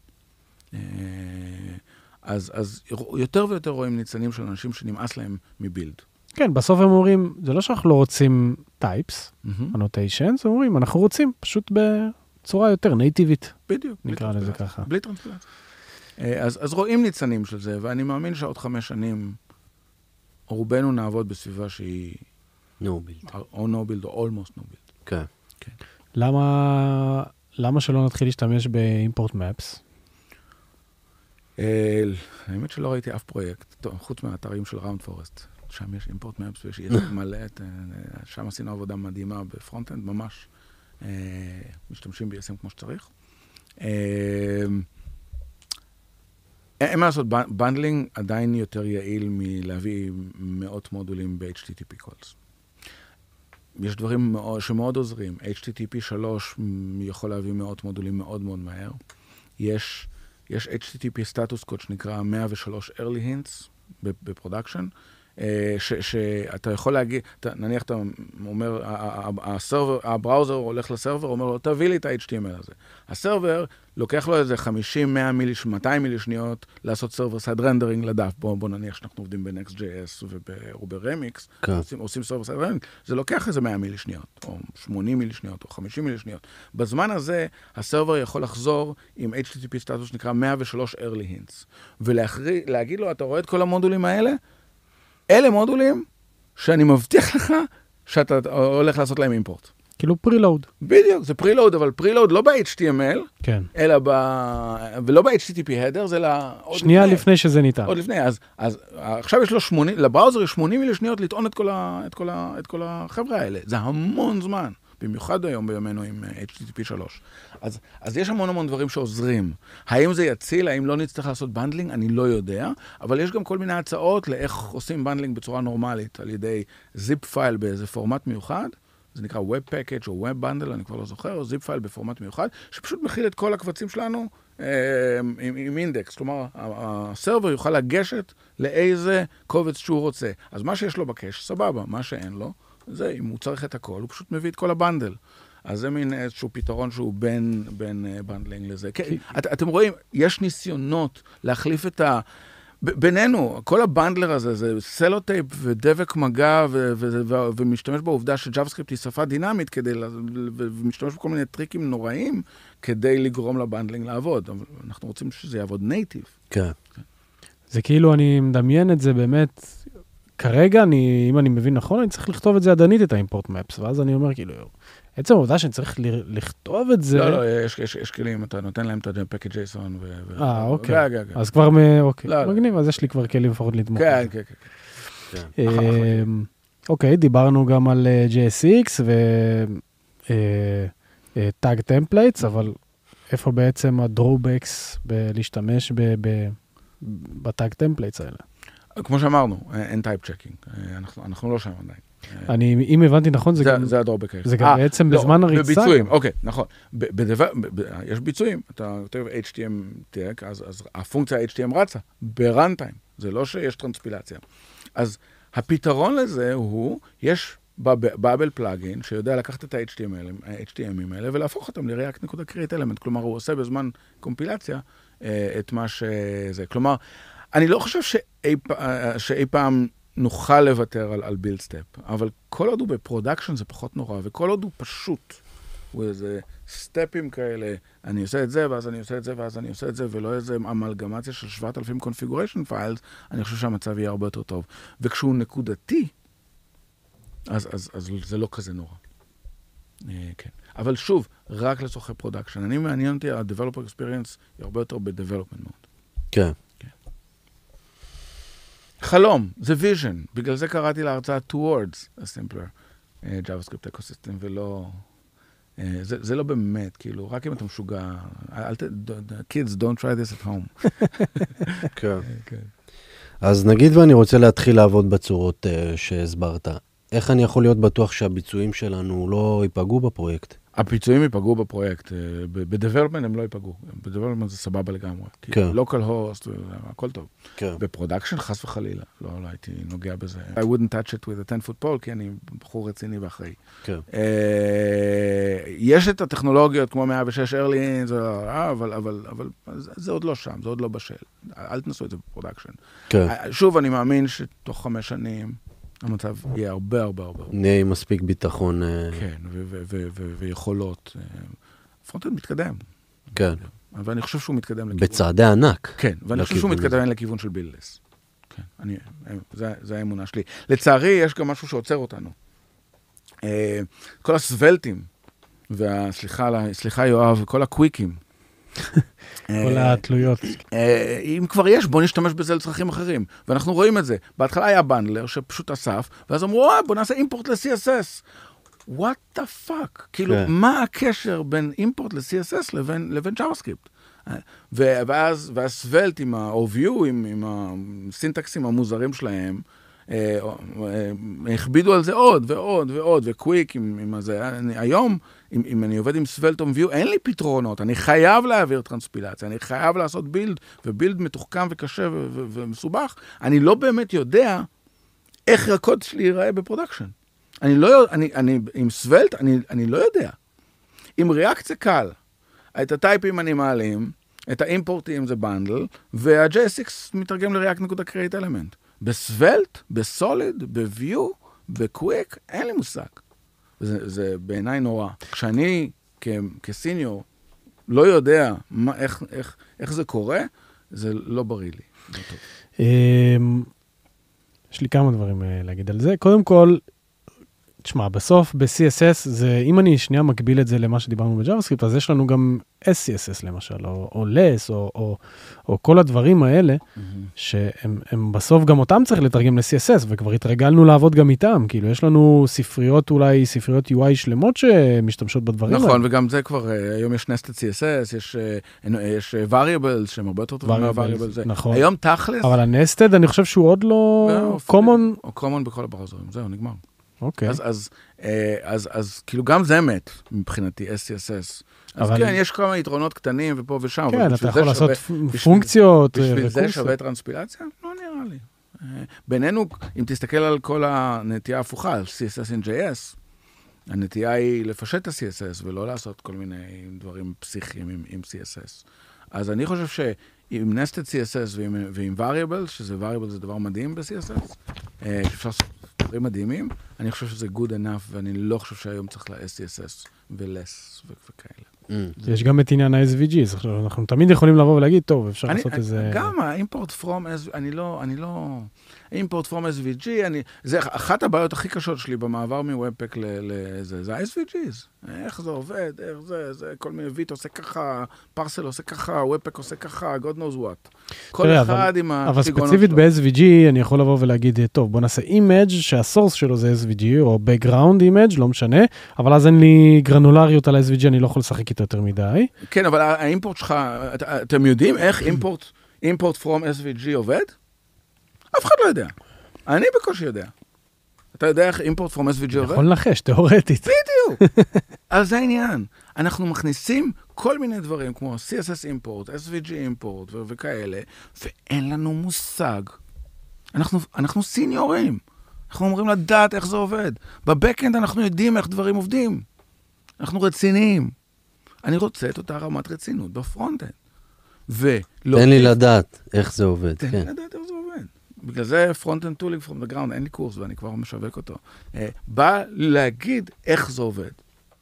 אז, אז יותר ויותר רואים ניצנים של אנשים שנמאס להם מבילד. כן, בסוף הם אומרים, זה לא שאנחנו לא רוצים טייפס, annotations, הם אומרים, אנחנו רוצים פשוט בצורה יותר נייטיבית. בדיוק. נקרא לזה ככה. בלי טרנספילציה. אז, אז רואים ניצנים של זה, ואני מאמין שעוד חמש שנים רובנו נעבוד בסביבה שהיא no build. או no build או almost no build. כן. כן. למה, למה שלא נתחיל להשתמש באימפורט מפס? האמת שלא ראיתי אף פרויקט, טוב, חוץ מהאתרים של ראונד פורסט. שם יש אימפורט מפס ויש מלא, שם עשינו עבודה מדהימה בפרונט-אנד, ממש משתמשים ב-E S M כמו שצריך. אין מה לעשות, בנדלינג עדיין יותר יעיל מלהביא מאות מודולים ב-אייץ' טי טי פי calls. יש דברים שמאוד עוזרים. אייץ' טי טי פי שלוש יכול להביא מאות מודולים מאוד מאוד מהר. יש, יש אייץ' טי טי פי סטטוס קוד שנקרא מאה ושלוש early hints בפרודקשן, שאתה יכול להגיד, נניח אתה אומר, הבראוזר הולך לסרבר, אומר לו, תביא לי את ה-אייץ' טי אם אל הזה. הסרבר לוקח לו איזה חמישים, מאה מילי, מאתיים מילי שניות לעשות סרבר סייד רנדרינג לדף. בוא נניח שאנחנו עובדים ב-Next.js וברמיקס, עושים סרבר סייד רנדרינג, זה לוקח איזה מאה מילי שניות, או שמונים מילי שניות, או חמישים מילי שניות. בזמן הזה, הסרבר יכול לחזור עם אייץ' טי טי פי סטטוס שנקרא מאה ושלוש early hints, ולהגיד לו, אתה רואה את כל המודולים האלה? אלה מודולים שאני מבטיח לך שאתה הולך לעשות להם אימפורט. כאילו פרילוד. בדיוק, זה פרילוד, אבל פרילוד לא ב-אייץ' טי אם אל, כן. אלא ב... ולא ב-אייץ' טי טי פי header, זה עוד שנייה לפני. לפני שזה ניתן. עוד לפני, אז, אז עכשיו יש לו שמונים, לבראוזר יש שמונים מילי שניות לטעון את כל, ה, את, כל ה, את כל החבר'ה האלה. זה המון זמן, במיוחד היום בימינו עם אייץ' טי טי פי שלוש. אז, אז יש המון המון דברים שעוזרים. האם זה יציל, האם לא נצטרך לעשות בנדלינג? אני לא יודע, אבל יש גם כל מיני הצעות לאיך עושים בנדלינג בצורה נורמלית, על ידי זיפ פייל באיזה פורמט מיוחד, זה נקרא Web Package או Web Bundle, אני כבר לא זוכר, או זיפ פייל בפורמט מיוחד, שפשוט מכיל את כל הקבצים שלנו עם, עם אינדקס, כלומר, הסרבר יוכל לגשת לאיזה קובץ שהוא רוצה. אז מה שיש לו בקש, סבבה, מה שאין לו, זה, אם הוא צריך את הכל, הוא פשוט מביא את כל הבנדל. אז זה מין איזשהו פתרון שהוא בין, בין בנדלינג לזה. כן, את, אתם רואים, יש ניסיונות להחליף את ה... בינינו, כל הבנדלר הזה, זה סלוטייפ ודבק מגע, ו- ו- ו- ומשתמש בעובדה שג'אווה-סקריפט היא שפה דינמית, כדי, ומשתמש בכל מיני טריקים נוראים, כדי לגרום לבנדלינג לעבוד. אנחנו רוצים שזה יעבוד נייטיב. כן. זה כאילו, אני מדמיין את זה באמת, כרגע, אני, אם אני מבין נכון, אני צריך לכתוב את זה עדנית, את האימפורט מפס, ואז אני אומר, כאילו, עצם העובדה שאני צריך לכתוב את זה... לא, לא, יש, יש, יש כלים, אתה נותן להם את ה-package ג'ייסון ו... אה, אוקיי. אז כבר, אוקיי, מגניב, אז יש לי כבר כלים לפחות לתמוך. כן, כן, כן. אוקיי, דיברנו גם על ג'יי אס אקס ו-tag templates, אבל איפה בעצם ה-drawbacks בלהשתמש ב-tag templates האלה? כמו שאמרנו, אין טייפ צ'קינג, אנחנו לא שם עדיין. אני, אם הבנתי נכון, זה גם... זה הדרובק. זה גם בעצם בזמן הריצה. בביצועים, אוקיי, נכון. יש ביצועים, אתה כותב אייץ' טי אם טק, אז הפונקציה אייץ' טי אם רצה, ברנטיים. זה לא שיש טרנספילציה. אז הפתרון לזה הוא, יש באבל פלאגין, שיודע לקחת את ה-אייץ' טי אם האלה, ולהפוך אותם ל-React.create element. כלומר, הוא עושה בזמן קומפילציה את מה שזה. כלומר, אני לא חושב שאי, שאי פעם נוכל לוותר על, על build step, אבל כל עוד הוא בפרודקשן זה פחות נורא, וכל עוד הוא פשוט, הוא איזה סטפים כאלה, אני עושה את זה, ואז אני עושה את זה, ואז אני עושה את זה, ולא איזה אמלגמציה של שבעת אלפים configuration files, אני חושב שהמצב יהיה הרבה יותר טוב. וכשהוא נקודתי, אז, אז, אז זה לא כזה נורא. כן. אבל שוב, רק לצורכי פרודקשן. אני מעניין אותי, ה-developer experience היא הרבה יותר ב-development mode. כן. חלום, זה vision. בגלל זה קראתי להרצאה towards a simpler uh, JavaScript ecosystem, ולא... Uh, זה, זה לא באמת, כאילו, רק אם אתה משוגע, אל ת... kids don't try this at home. כן. אז נגיד ואני רוצה להתחיל לעבוד בצורות uh, שהסברת. איך אני יכול להיות בטוח שהביצועים שלנו לא ייפגעו בפרויקט? הביצועים ייפגעו בפרויקט. בדבלופמנט הם לא ייפגעו. בדבלופמנט זה סבבה לגמרי. כן. לוקל הוסט, הכל טוב. כן. בפרודקשן חס וחלילה. לא, לא הייתי נוגע בזה. I wouldn't touch it with a ten foot pole, כי אני בחור רציני ואחראי. כן. יש את הטכנולוגיות כמו מאה ושש early, אבל, אבל, אבל זה עוד לא שם, זה עוד לא בשל. אל תנסו את זה בפרודקשן. כן. שוב, אני מאמין שתוך חמש שנים, המצב יהיה הרבה הרבה הרבה. נהיה עם מספיק ביטחון. כן, ויכולות. פרונט-אנד מתקדם. כן. ואני חושב שהוא מתקדם לכיוון. בצעדי ענק. כן, ואני חושב שהוא מתקדם לכיוון של בילדלס. כן, אני, זה האמונה שלי. לצערי, יש גם משהו שעוצר אותנו. כל הסוולטים, והסליחה יואב, כל הקוויקים, כל התלויות. אם כבר יש, בוא נשתמש בזה לצרכים אחרים. ואנחנו רואים את זה. בהתחלה היה בנדלר שפשוט אסף, ואז אמרו, בוא נעשה אימפורט ל-סי אס אס. What the fuck? כאילו, מה הקשר בין אימפורט ל-סי אס אס לבין JavaScript? ואז, והסוולט עם ה-Overview, עם הסינטקסים המוזרים שלהם, הכבידו על זה עוד ועוד ועוד, וקוויק עם זה. היום, אם, אם אני עובד עם סוולט און-ויו, אין לי פתרונות. אני חייב להעביר טרנספילציה, אני חייב לעשות בילד, ובילד מתוחכם וקשה ו- ו- ומסובך. אני לא באמת יודע איך הקוד שלי ייראה בפרודקשן. אני לא, אני, אני, עם סוולט, אני, אני לא יודע. עם ריאקט זה קל. את הטייפים אני מעלים, את האימפורטים זה בנדל, וה-ג'יי אס אקס מתרגם ל-React.create element. בסוולט, בסוליד, בוויו, בקוויק, אין לי מושג. זה, זה בעיניי נורא. כשאני כ, כסיניור לא יודע מה, איך, איך, איך זה קורה, זה לא בריא לי. לא טוב. יש לי כמה דברים להגיד על זה. קודם כל, תשמע, בסוף ב-סי אס אס, זה, אם אני שנייה מקביל את זה למה שדיברנו ב-JavaScript, אז יש לנו גם אס סי אס אס למשל, או, או לס, או, או, או כל הדברים האלה, mm-hmm. שהם הם בסוף גם אותם צריך לתרגם ל-סי אס אס, וכבר התרגלנו לעבוד גם איתם, כאילו יש לנו ספריות, אולי ספריות יו איי שלמות שמשתמשות בדברים נכון, האלה. נכון, וגם זה כבר, היום יש nested סי אס אס, יש, יש variables שהם הרבה יותר טובים מה-variables. נכון. היום תכלס... אבל ה-nested, אני חושב שהוא עוד לא common... או common בכל הבראוזרים, זהו, נגמר. אוקיי. אז, אז, אז, אז כאילו גם זה מת מבחינתי, אס סי אס אס. אז אבל... כן, יש כמה יתרונות קטנים ופה ושם. כן, אתה יכול לעשות שווה, פונקציות בשביל, בשביל זה שווה טרנספילציה? לא נראה לי. בינינו, אם תסתכל על כל הנטייה ההפוכה, על סי אס אס in ג'יי אס, הנטייה היא לפשט את ה-סי אס אס ולא לעשות כל מיני דברים פסיכיים עם, עם סי אס אס. אז אני חושב שעם nested סי אס אס ועם, ועם variable, שזה variable זה דבר מדהים ב-סי אס אס, אפשר לעשות דברים מדהימים, אני חושב שזה good enough, ואני לא חושב שהיום צריך ל-אס סי אס אס ו-less וכאלה. יש גם את עניין ה-אס וי ג'י, אנחנו תמיד יכולים לבוא ולהגיד, טוב, אפשר לעשות איזה... גם ה-import from, אני לא, אני לא... import from אס וי ג'י, זה אחת הבעיות הכי קשות שלי במעבר מוובפק לזה, זה ה-אס וי ג'יז. איך זה עובד, איך זה, זה כל מיני ויט עושה ככה, פרסל עושה ככה, וובפק עושה ככה, God knows what. כל אחד עם אבל ספציפית ב-אס וי ג'י, אני יכול לבוא ולהגיד, טוב, בוא נעשה אימג' שהסורס שלו זה אס וי ג'י, או background image, לא משנה, אבל אז אין לי גרנולריות על ה-אס וי ג'י, אני לא יכול לשחק איתו יותר מדי. כן, אבל האימפורט שלך, אתם יודעים איך אימפורט, אימפורט from אס וי ג'י עובד? אף אחד לא יודע. אני בקושי יודע. אתה יודע איך אימפורט from אס וי ג'י עובד? יכול לנחש, תיאורטית. בדיוק. אז זה העניין. אנחנו מכניסים כל מיני דברים, כמו סי אס אס אימפורט, אס וי ג'י אימפורט וכאלה, ואין לנו מושג. אנחנו, אנחנו סיניורים. אנחנו אומרים לדעת איך זה עובד. בבקאנד אנחנו יודעים איך דברים עובדים. אנחנו רציניים. אני רוצה את אותה רמת רצינות בפרונט-אנד. תן לי לדעת איך זה עובד. תן לי לדעת איך זה עובד. בגלל זה front-end tooling from the ground, אין לי קורס ואני כבר משווק אותו. בא להגיד איך זה עובד.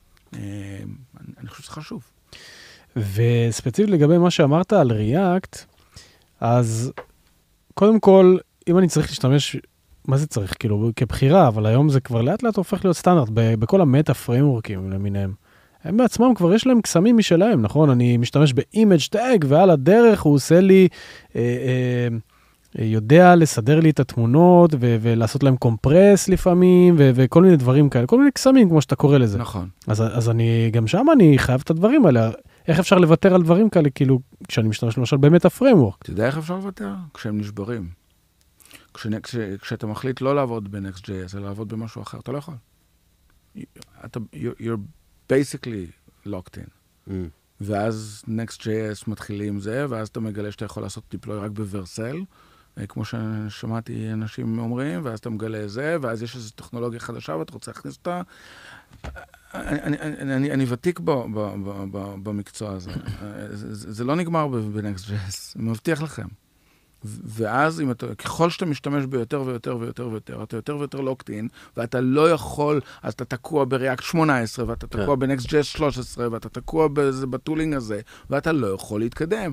אני חושב שזה חשוב. וספציפית לגבי מה שאמרת על React, אז קודם כל, אם אני צריך להשתמש, מה זה צריך? כאילו, כבחירה, אבל היום זה כבר לאט לאט הופך להיות סטנדרט, בכל המטה פריימוורקים למיניהם. הם בעצמם כבר יש להם קסמים משלהם, נכון? אני משתמש ב-image tag, ועל הדרך הוא עושה לי, אה, אה, יודע לסדר לי את התמונות, ו- ולעשות להם קומפרס לפעמים, ו- וכל מיני דברים כאלה, כל מיני קסמים, כמו שאתה קורא לזה. נכון. אז, אז אני, גם שם אני חייב את הדברים האלה. איך אפשר לוותר על דברים כאלה, כאילו, כשאני משתמש למשל באמת הפריימוורק? אתה יודע איך אפשר לוותר? כשהם נשברים. כש- כש- כשאתה מחליט לא לעבוד ב-Next.js, אלא לעבוד במשהו אחר, אתה לא יכול. אתה, you're basically locked in. Mm. ואז Next.js מתחילים זה, ואז אתה מגלה שאתה יכול לעשות דיפלוי רק בוורסל, כמו ששמעתי אנשים אומרים, ואז אתה מגלה זה, ואז יש איזו טכנולוגיה חדשה, ואתה רוצה להכניס אותה. אני, אני, אני, אני, אני ותיק ב, ב, ב, ב, במקצוע הזה. זה, זה לא נגמר ב-Next.js, אני מבטיח לכם. ואז אם אתה, ככל שאתה משתמש ביותר ויותר ויותר ויותר, אתה יותר ויותר לוקט-אין, ואתה לא יכול, אז אתה תקוע בריאקט שמונה עשרה, ואתה תקוע ב-Next.js שלוש עשרה, ואתה תקוע בטולינג הזה, ואתה לא יכול להתקדם.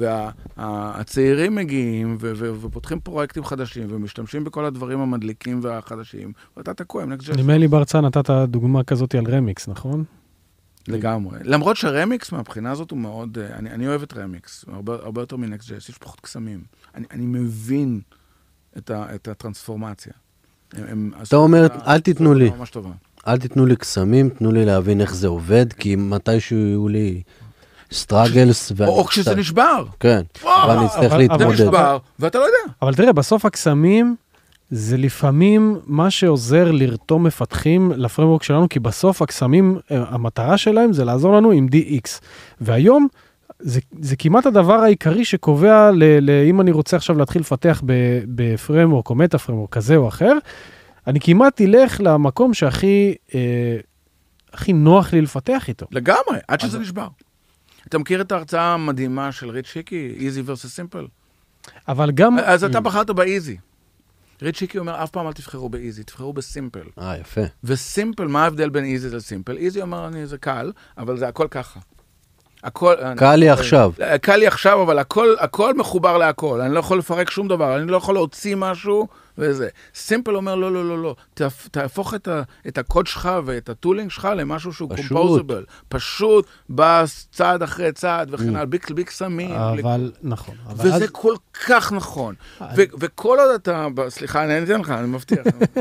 והצעירים מגיעים ופותחים פרויקטים חדשים, ומשתמשים בכל הדברים המדליקים והחדשים, ואתה תקוע עם Next.js. נדמה לי בהרצאה נתת דוגמה כזאת על רמיקס, נכון? לגמרי. למרות שרמיקס מהבחינה הזאת הוא מאוד, אני, אני אוהב את רמיקס, הרבה, הרבה יותר מ-Next.js, יש פחות קסמים. אני, אני מבין את, ה, את הטרנספורמציה. הם, הם אתה אומר, אל תיתנו לי, ממש טובה. אל תיתנו לי קסמים, תנו לי להבין איך זה עובד, כי מתישהו יהיו לי סטרגלס. או כשזה נשבר. כן, ואני אצטרך להתמודד. זה נשבר, ואתה לא יודע. אבל תראה, בסוף הקסמים, זה לפעמים מה שעוזר לרתום מפתחים לפריימוורק שלנו, כי בסוף הקסמים, המטרה שלהם זה לעזור לנו עם די אקס. והיום, זה, זה כמעט הדבר העיקרי שקובע, ל, ל, אם אני רוצה עכשיו להתחיל לפתח בפריימוורק או מטה פריימוורק כזה או אחר, אני כמעט אלך למקום שהכי אה, הכי נוח לי לפתח איתו. לגמרי, עד שזה נשבר. אתה מכיר את ההרצאה המדהימה של ריץ' שיקי, Easy versus Simple? אבל גם... אז אתה בחרת ב-Easy. ריץ' שיקי אומר, אף פעם אל תבחרו ב-Easy, תבחרו ב-Simple. אה, יפה. ו-Simple, מה ההבדל בין Easy ל-Simple? Easy אומר, אני, זה קל, אבל זה הכל ככה. הכל... קל לי עכשיו. קל לי עכשיו, אבל הכל, הכל מחובר להכל. אני לא יכול לפרק שום דבר, אני לא יכול להוציא משהו וזה. סימפל אומר, לא, לא, לא, לא. תהפוך את, ה, את הקוד שלך ואת הטולינג שלך למשהו שהוא קומפוזיבל. פשוט, בא צעד אחרי צעד וכן הלאה, ביג ביג סמים. אבל, נכון. וזה כל כך נכון. וכל עוד אתה, סליחה, אני אתן לך, אני מבטיח.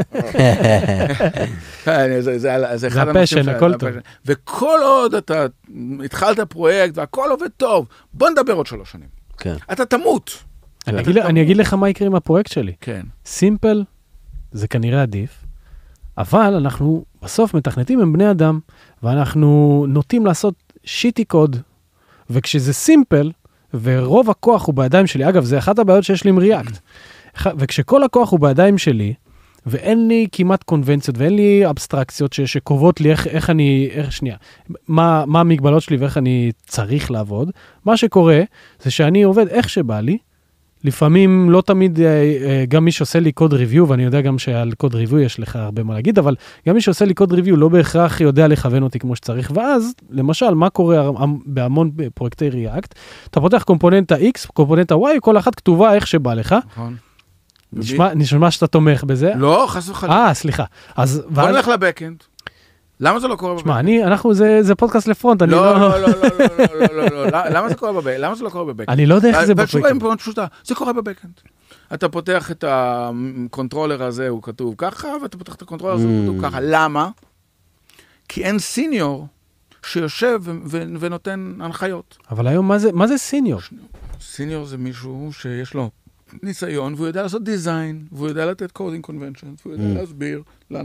זה הפשן, הכל טוב. וכל עוד אתה התחלת פרויקט והכל עובד טוב, בוא נדבר עוד שלוש שנים. אתה תמות. אני אגיד לך מה יקרה עם הפרויקט שלי. כן. סימפל, זה כנראה עדיף, אבל אנחנו בסוף מתכנתים עם בני אדם, ואנחנו נוטים לעשות שיטי קוד, וכשזה סימפל, ורוב הכוח הוא בידיים שלי, אגב, זה אחת הבעיות שיש לי עם ריאקט, וכשכל הכוח הוא בידיים שלי, ואין לי כמעט קונבנציות, ואין לי אבסטרקציות ש- שקובעות לי איך, איך אני, איך, שנייה, מה, מה המגבלות שלי ואיך אני צריך לעבוד. מה שקורה זה שאני עובד איך שבא לי, לפעמים לא תמיד, גם מי שעושה לי קוד ריוויו, ואני יודע גם שעל קוד ריוויו יש לך הרבה מה להגיד, אבל גם מי שעושה לי קוד ריוויו לא בהכרח יודע לכוון אותי כמו שצריך, ואז, למשל, מה קורה בהמון פרויקטי ריאקט? אתה פותח קומפוננטה X, קומפוננטה Y, כל אחת כתובה איך שבא לך. נכון. נשמע, נשמע שאתה תומך בזה. לא, חס וחלילה. אה, סליחה. אז... בוא נלך לבקאנד. למה זה לא קורה בבקאנד? שמע, אני, אנחנו, זה, זה פודקאסט לפרונט, אני לא, לא... לא, לא, לא, לא, לא, לא, למה זה קורה בבקאנד? למה זה לא קורה בבקאנד? אני לא יודע איך זה והתשובה בבקאנד. היא מאוד פשוטה, זה קורה בבקאנד. אתה פותח את הקונטרולר הזה, הוא כתוב ככה, ואתה פותח את הקונטרולר הזה, הוא כתוב ככה. למה? כי אין סיניור שיושב ונותן הנחיות. אבל היום, מה זה, מה זה סיניור? סיניור זה מישהו שיש לו ניסיון, והוא יודע לעשות דיזיין, והוא יודע לתת קודינג קונבנשן, והוא יודע להסביר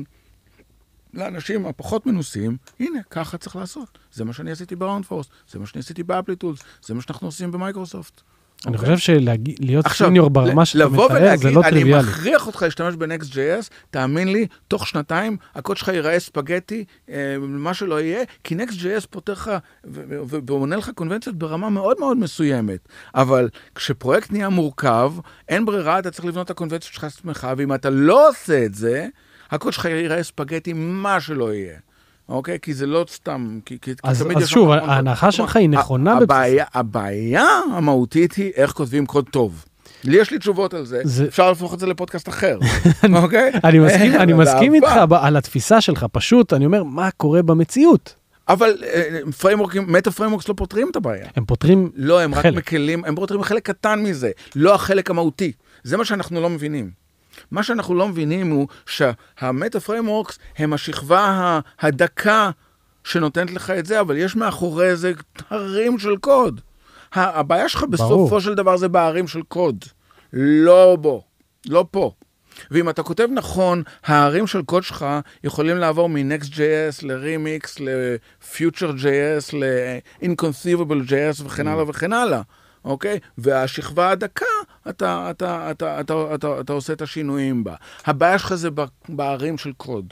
לאנשים הפחות מנוסים, הנה, ככה צריך לעשות. זה מה שאני עשיתי ב-Roundforce, זה מה שאני עשיתי ב-Applitools, זה מה שאנחנו עושים במייקרוסופט. אני חושב שלהיות סיניור ברמה שאתה מתאר, זה לא טריוויאלי. אני מכריח אותך להשתמש ב-Next.js, תאמין לי, תוך שנתיים, הקוד שלך ייראה ספגטי, מה שלא יהיה, כי Next.js פותר לך, ועונה לך קונבנציות ברמה מאוד מאוד מסוימת. אבל כשפרויקט נהיה מורכב, אין ברירה, אתה צריך לבנות את הקונבנציות שלך עצמך, ואם אתה לא עושה את זה, הקוד שלך ייראה ספגטי, מה שלא יהיה. אוקיי? כי זה לא סתם... כי, כי אז, אז שוב, ההנחה שלך היא נכונה הבעיה, הבעיה המהותית היא איך כותבים קוד טוב. לי יש לי תשובות על זה, זה... אפשר להפוך את זה לפודקאסט אחר. אוקיי? אני מסכים, אני מסכים איתך על התפיסה שלך, פשוט, אני אומר, מה קורה במציאות? אבל פריימורקים, מטה פריימורקס לא פותרים את הבעיה. הם פותרים לא, הם רק מקלים, הם פותרים חלק קטן מזה, לא החלק המהותי. זה מה שאנחנו לא מבינים. מה שאנחנו לא מבינים הוא שהמטה פריימורקס הם השכבה הדקה שנותנת לך את זה, אבל יש מאחורי זה הרים של קוד. הבעיה שלך בסופו של דבר זה בערים של קוד. לא בו, לא פה. ואם אתה כותב נכון, הערים של קוד שלך יכולים לעבור מ-Next.js ל-Remix, ל-Future.js, ל-Inconceivable.js וכן הלאה וכן הלאה. אוקיי? והשכבה הדקה, אתה, אתה, אתה, אתה, אתה, אתה עושה את השינויים בה. הבעיה שלך זה בערים של קוד,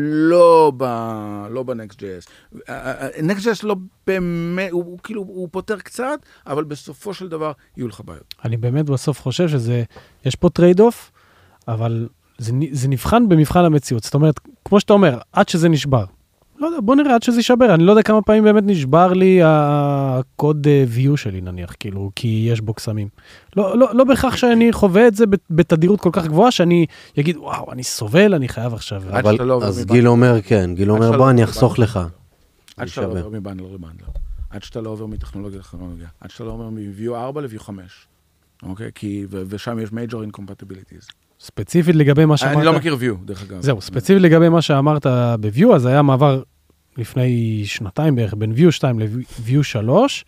לא ב, לא ב-Next.js. Next.js לא באמת, הוא, הוא כאילו, הוא פותר קצת, אבל בסופו של דבר יהיו לך בעיות. אני באמת בסוף חושב שזה, יש פה טרייד אוף, אבל זה, זה נבחן במבחן המציאות. זאת אומרת, כמו שאתה אומר, עד שזה נשבר. לא יודע, בוא נראה עד שזה יישבר, אני לא יודע כמה פעמים באמת נשבר לי הקוד view שלי נניח, כאילו, כי יש בו קסמים. לא, לא, לא בהכרח שאני חווה את זה בתדירות כל כך גבוהה, שאני אגיד, וואו, אני סובל, אני חייב עכשיו. אבל, אז גיל אומר, כן, גיל אומר, בוא, אני אחסוך לך. עד שאתה לא עובר מבנדלר לבנדלר, עד שאתה לא עובר מטכנולוגיה לטכנולוגיה, עד שאתה לא עובר מ-view ארבע ל-view חמש, אוקיי? כי, ושם יש major incompatibilities. ספציפית לגבי מה שאמרת... אני לא מכיר view, דרך אגב. זהו, ספציפית לגבי מה שאמרת ב-view, אז היה מעבר לפני שנתיים בערך, בין view שתיים ל-view שלוש.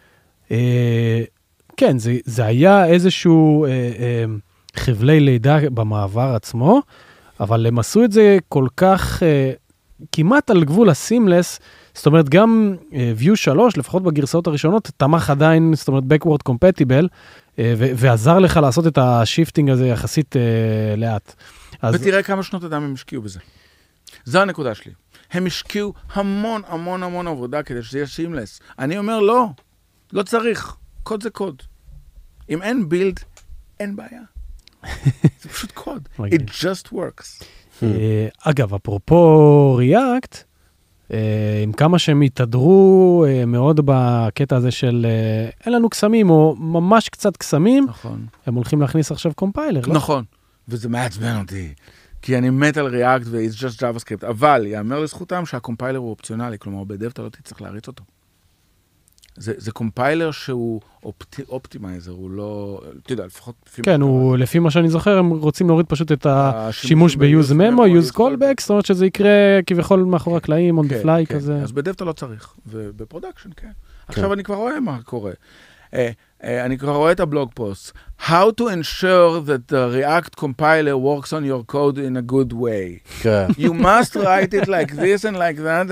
כן, זה, זה היה איזשהו אה, אה, חבלי לידה במעבר עצמו, אבל הם עשו את זה כל כך, אה, כמעט על גבול הסימלס, זאת אומרת, גם אה, view שלוש, לפחות בגרסאות הראשונות, תמך עדיין, זאת אומרת, backward compatible, ועזר לך לעשות את השיפטינג הזה יחסית לאט. ותראה כמה שנות אדם הם השקיעו בזה. זו הנקודה שלי. הם השקיעו המון המון המון עבודה כדי שזה יהיה שימלס. אני אומר לא, לא צריך. קוד זה קוד. אם אין בילד, אין בעיה. זה פשוט קוד. It just works. אגב, אפרופו ריאקט, עם כמה שהם יתדרו מאוד בקטע הזה של אין לנו קסמים, או ממש קצת קסמים, נכון. הם הולכים להכניס עכשיו קומפיילר. נכון, וזה מעצבן אותי, כי אני מת על ריאקט ו-it's just JavaScript, אבל יאמר לזכותם שהקומפיילר הוא אופציונלי, כלומר בדב אתה לא תצטרך להריץ אותו. זה, זה קומפיילר שהוא אופטי, אופטימייזר, הוא לא, אתה יודע, לפחות... כן, הוא, לפי מה שאני זוכר, הם רוצים להוריד פשוט את השימוש ב-use memo, use callback, זאת אומרת שזה יקרה כביכול מאחורי הקלעים, on the fly כזה. אז בדב אתה לא צריך, ובפרודקשן, כן. עכשיו אני כבר רואה מה קורה. אני כבר רואה את הבלוג פוסט. How to ensure that the React compiler works on your code in a good way. You must write it like this and like that,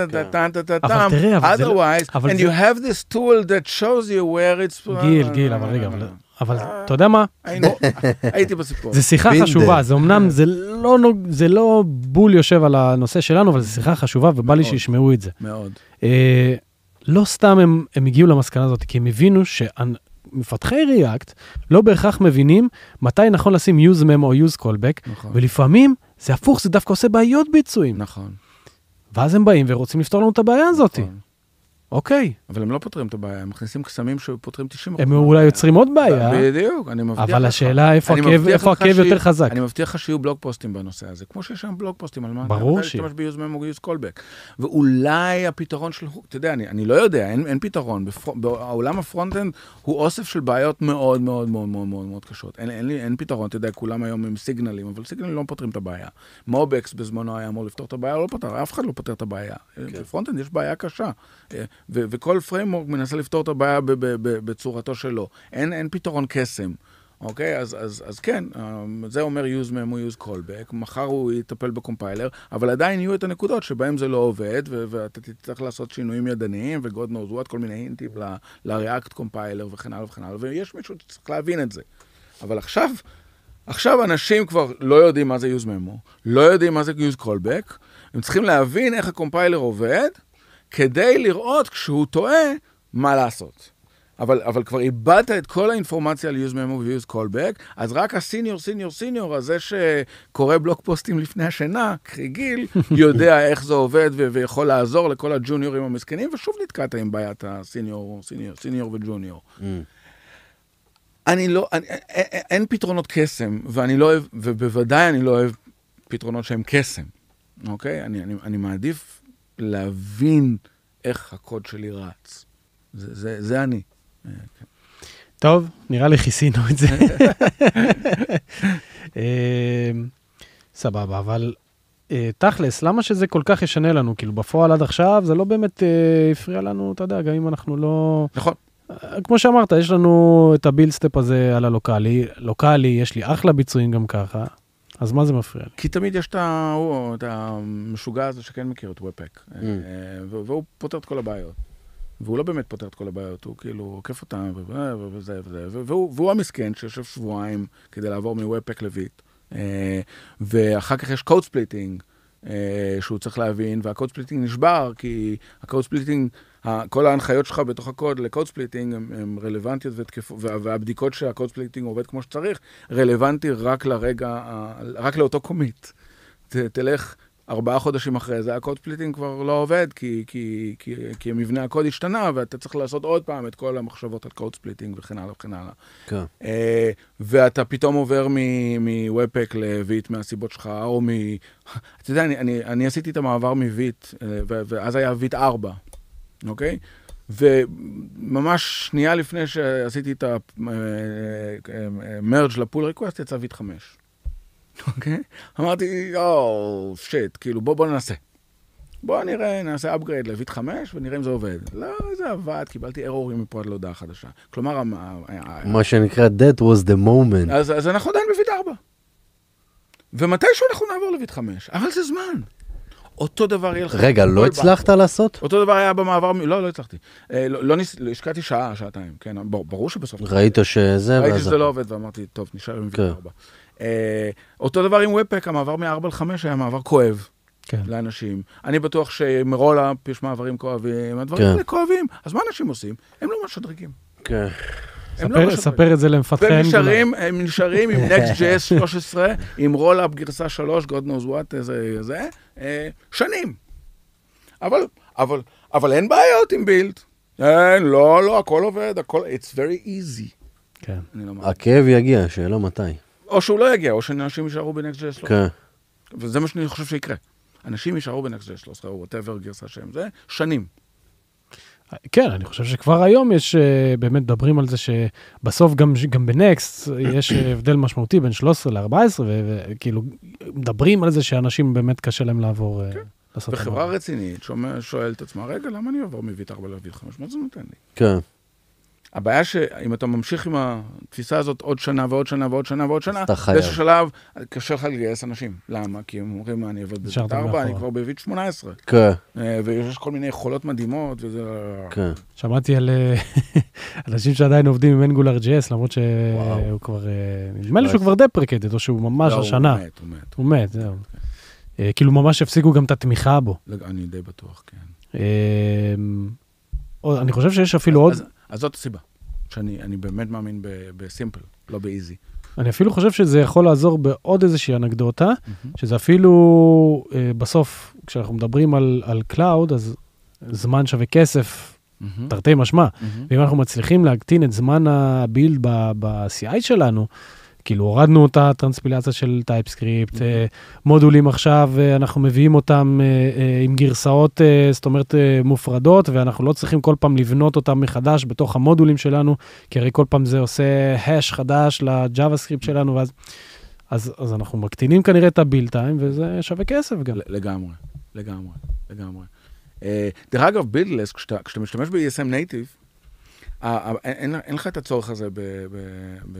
otherwise, and you have this tool that shows you where it's... גיל, גיל, אבל רגע, אבל אתה יודע מה? הייתי בסיפור. זה שיחה חשובה, זה אמנם, זה לא בול יושב על הנושא שלנו, אבל זה שיחה חשובה, ובא לי שישמעו את זה. מאוד. לא סתם הם, הם הגיעו למסקנה הזאת, כי הם הבינו שמפתחי React לא בהכרח מבינים מתי נכון לשים use memo או use callback, נכון. ולפעמים זה הפוך, זה דווקא עושה בעיות ביצועים. נכון. ואז הם באים ורוצים לפתור לנו את הבעיה הזאת. נכון. אוקיי. אבל הם לא פותרים את הבעיה, הם מכניסים קסמים שפותרים תשעים אחוז. הם אולי יוצרים עוד בעיה. בדיוק, אני מבטיח לך. אבל השאלה איפה הכאב יותר חזק. אני מבטיח לך שיהיו בלוג פוסטים בנושא הזה, כמו שיש שם בלוג פוסטים על מה. ברור ש... אתה משתמש ב-use memo use callback. ואולי הפתרון של... אתה יודע, אני לא יודע, אין פתרון. בעולם הפרונט-אנד הוא אוסף של בעיות מאוד מאוד מאוד מאוד מאוד קשות. אין פתרון, אתה יודע, כולם היום עם סיגנלים, אבל סיגנלים לא פותרים את הבעיה. מובקס בזמנו היה אמור לפתור את הבעיה, לא פותר, אף אחד לא פותר את הבעיה. בפרונט-אנד יש בעיה קשה. ו- וכל פריימורק מנסה לפתור את הבעיה ב- ב- ב- בצורתו שלו. אין, אין פתרון קסם. אוקיי? אז, אז, אז כן, זה אומר use memo, use callback. מחר הוא יטפל בקומפיילר, אבל עדיין יהיו את הנקודות שבהם זה לא עובד, ו- ואתה תצטרך לעשות שינויים ידניים, ו-God knows what, כל מיני הינטים ל-React קומפיילר וכן הלאה וכן הלאה, ויש מישהו שצריך להבין את זה. אבל עכשיו, עכשיו אנשים כבר לא יודעים מה זה use memo, לא יודעים מה זה use callback, הם צריכים להבין איך הקומפיילר עובד, כדי לראות כשהוא טועה מה לעשות. אבל, אבל כבר איבדת את כל האינפורמציה על use memo ו-use callback, אז רק הסיניור, סיניור, סיניור, הזה שקורא בלוג פוסטים לפני השינה, קרי גיל, יודע איך זה עובד ו- ויכול לעזור לכל הג'וניורים המסכנים, ושוב נתקעת עם בעיית הסיניור, סיניור, סיניור וג'וניור. Mm. אני לא, אני, אין, אין פתרונות קסם, ואני לא אוהב, ובוודאי אני לא אוהב פתרונות שהם קסם. אוקיי? אני, אני, אני מעדיף להבין איך הקוד שלי רץ. זה, זה, זה אני. טוב, נראה לי כיסינו את זה. סבבה, אבל תכלס, למה שזה כל כך ישנה לנו? כאילו בפועל עד עכשיו זה לא באמת הפריע לנו, אתה יודע, גם אם אנחנו לא... נכון. כמו שאמרת, יש לנו את הביל סטפ הזה על הלוקלי. לוקלי, יש לי אחלה ביצועים גם ככה. אז מה זה מפריע לי? כי תמיד יש את המשוגע הזה שכן מכיר את וופק, והוא פותר את כל הבעיות. והוא לא באמת פותר את כל הבעיות, הוא כאילו עוקף אותם וזה וזה, והוא המסכן שיושב שבועיים כדי לעבור מוופק לויט, ואחר כך יש קוד ספליטינג שהוא צריך להבין, והקוד ספליטינג נשבר, כי הקוד ספליטינג, כל ההנחיות שלך בתוך הקוד לקוד ספליטינג הן רלוונטיות, והבדיקות שהקוד ספליטינג עובד כמו שצריך, רלוונטי רק לרגע, רק לאותו קומיט. תלך ארבעה חודשים אחרי זה, הקוד ספליטינג כבר לא עובד, כי, כי, כי, כי מבנה הקוד השתנה, ואתה צריך לעשות עוד פעם את כל המחשבות על קוד ספליטינג וכן הלאה וכן הלאה. כן. ואתה פתאום עובר מוופק לויט מהסיבות שלך, או מ... אתה יודע, אני, אני, אני עשיתי את המעבר מויט, ואז היה ויט ארבע. אוקיי? וממש שנייה לפני שעשיתי את המרג' לפול ריקווסט, יצא ויט חמש. אוקיי? אמרתי, או, שיט, כאילו, בוא, בוא ננסה. בוא נראה, נעשה upgrade לויט חמש, ונראה אם זה עובד. לא, זה עבד, קיבלתי ארורים מפה עד להודעה חדשה. כלומר, מה שנקרא, that was the moment. אז, אז אנחנו עדיין בויט ארבע. ומתישהו אנחנו נעבור לויט חמש, אבל זה זמן. אותו דבר יהיה לך... רגע, לא הצלחת לעשות? אותו דבר היה במעבר... לא, לא הצלחתי. לא השקעתי שעה, שעתיים, כן? ברור שבסוף... ראית שזה... ראיתי שזה לא עובד, ואמרתי, טוב, נשאר עם ויט ארבע. אותו דבר עם וופק, המעבר מ-ארבע לחמש היה מעבר כואב לאנשים. אני בטוח שמרולאפ יש מעברים כואבים, הדברים האלה כואבים. אז מה אנשים עושים? הם לא משדרגים. כן. ספר את זה למפתחי אנגולר. הם נשארים עם Next.js שלוש עשרה, עם רולאפ גרסה שלוש, God knows what, זה, שנים. אבל, אבל, אבל אין בעיות עם בילד. אין, לא, לא, הכל עובד, הכל, it's very easy. כן. הכאב יגיע, שאלה מתי. או שהוא לא יגיע, או שאנשים יישארו ב-Next.js. כן. וזה מה שאני חושב שיקרה. אנשים יישארו ב-Next.js שלוש עשרה, או whatever גרסה שהם, זה שנים. כן, אני חושב שכבר היום יש, באמת מדברים על זה שבסוף גם, גם בנקסט יש הבדל משמעותי בין שלוש עשרה ל-ארבע עשרה, וכאילו מדברים על זה שאנשים באמת קשה להם לעבור. כן. בחברה רצינית שואל את עצמה, רגע, למה אני עבור מויט ארבע לויט חמש? מה זה נותן לי? כן. הבעיה שאם אתה ממשיך עם התפיסה הזאת עוד שנה ועוד שנה ועוד שנה ועוד שנה, אתה חייב. באיזשהו שלב קשה לך לגייס אנשים. למה? כי הם אומרים, אני עובד בביט ארבע, אני כבר בביט שמונה עשרה. כן. ויש כל מיני יכולות מדהימות, וזה... כן. שמעתי על אנשים שעדיין עובדים עם אנגולר ג'י אס, למרות שהוא כבר... נדמה לי שהוא כבר דפרקטד, או שהוא ממש השנה. הוא מת, הוא מת. הוא מת, זהו. כאילו ממש הפסיקו גם את התמיכה בו. אני די בטוח, כן. אני חושב שיש אפילו עוד... אז זאת הסיבה, שאני באמת מאמין בסימפל, לא באיזי. אני אפילו חושב שזה יכול לעזור בעוד איזושהי אנקדוטה, שזה אפילו בסוף, כשאנחנו מדברים על קלאוד, אז זמן שווה כסף, תרתי משמע. ואם אנחנו מצליחים להקטין את זמן הבילד ב-סי איי שלנו, כאילו הורדנו את הטרנספילציה של טייפסקריפט, מודולים עכשיו, אנחנו מביאים אותם עם גרסאות, זאת אומרת, מופרדות, ואנחנו לא צריכים כל פעם לבנות אותם מחדש בתוך המודולים שלנו, כי הרי כל פעם זה עושה הש חדש לג'אווה סקריפט שלנו, ואז, אז, אז אנחנו מקטינים כנראה את הביל טיים, וזה שווה כסף גם. לגמרי, לגמרי, לגמרי. דרך אגב, בילדלס, כשאתה, כשאתה משתמש ב-אי אס אם Native, אין, אין לך את הצורך הזה ב... ב, ב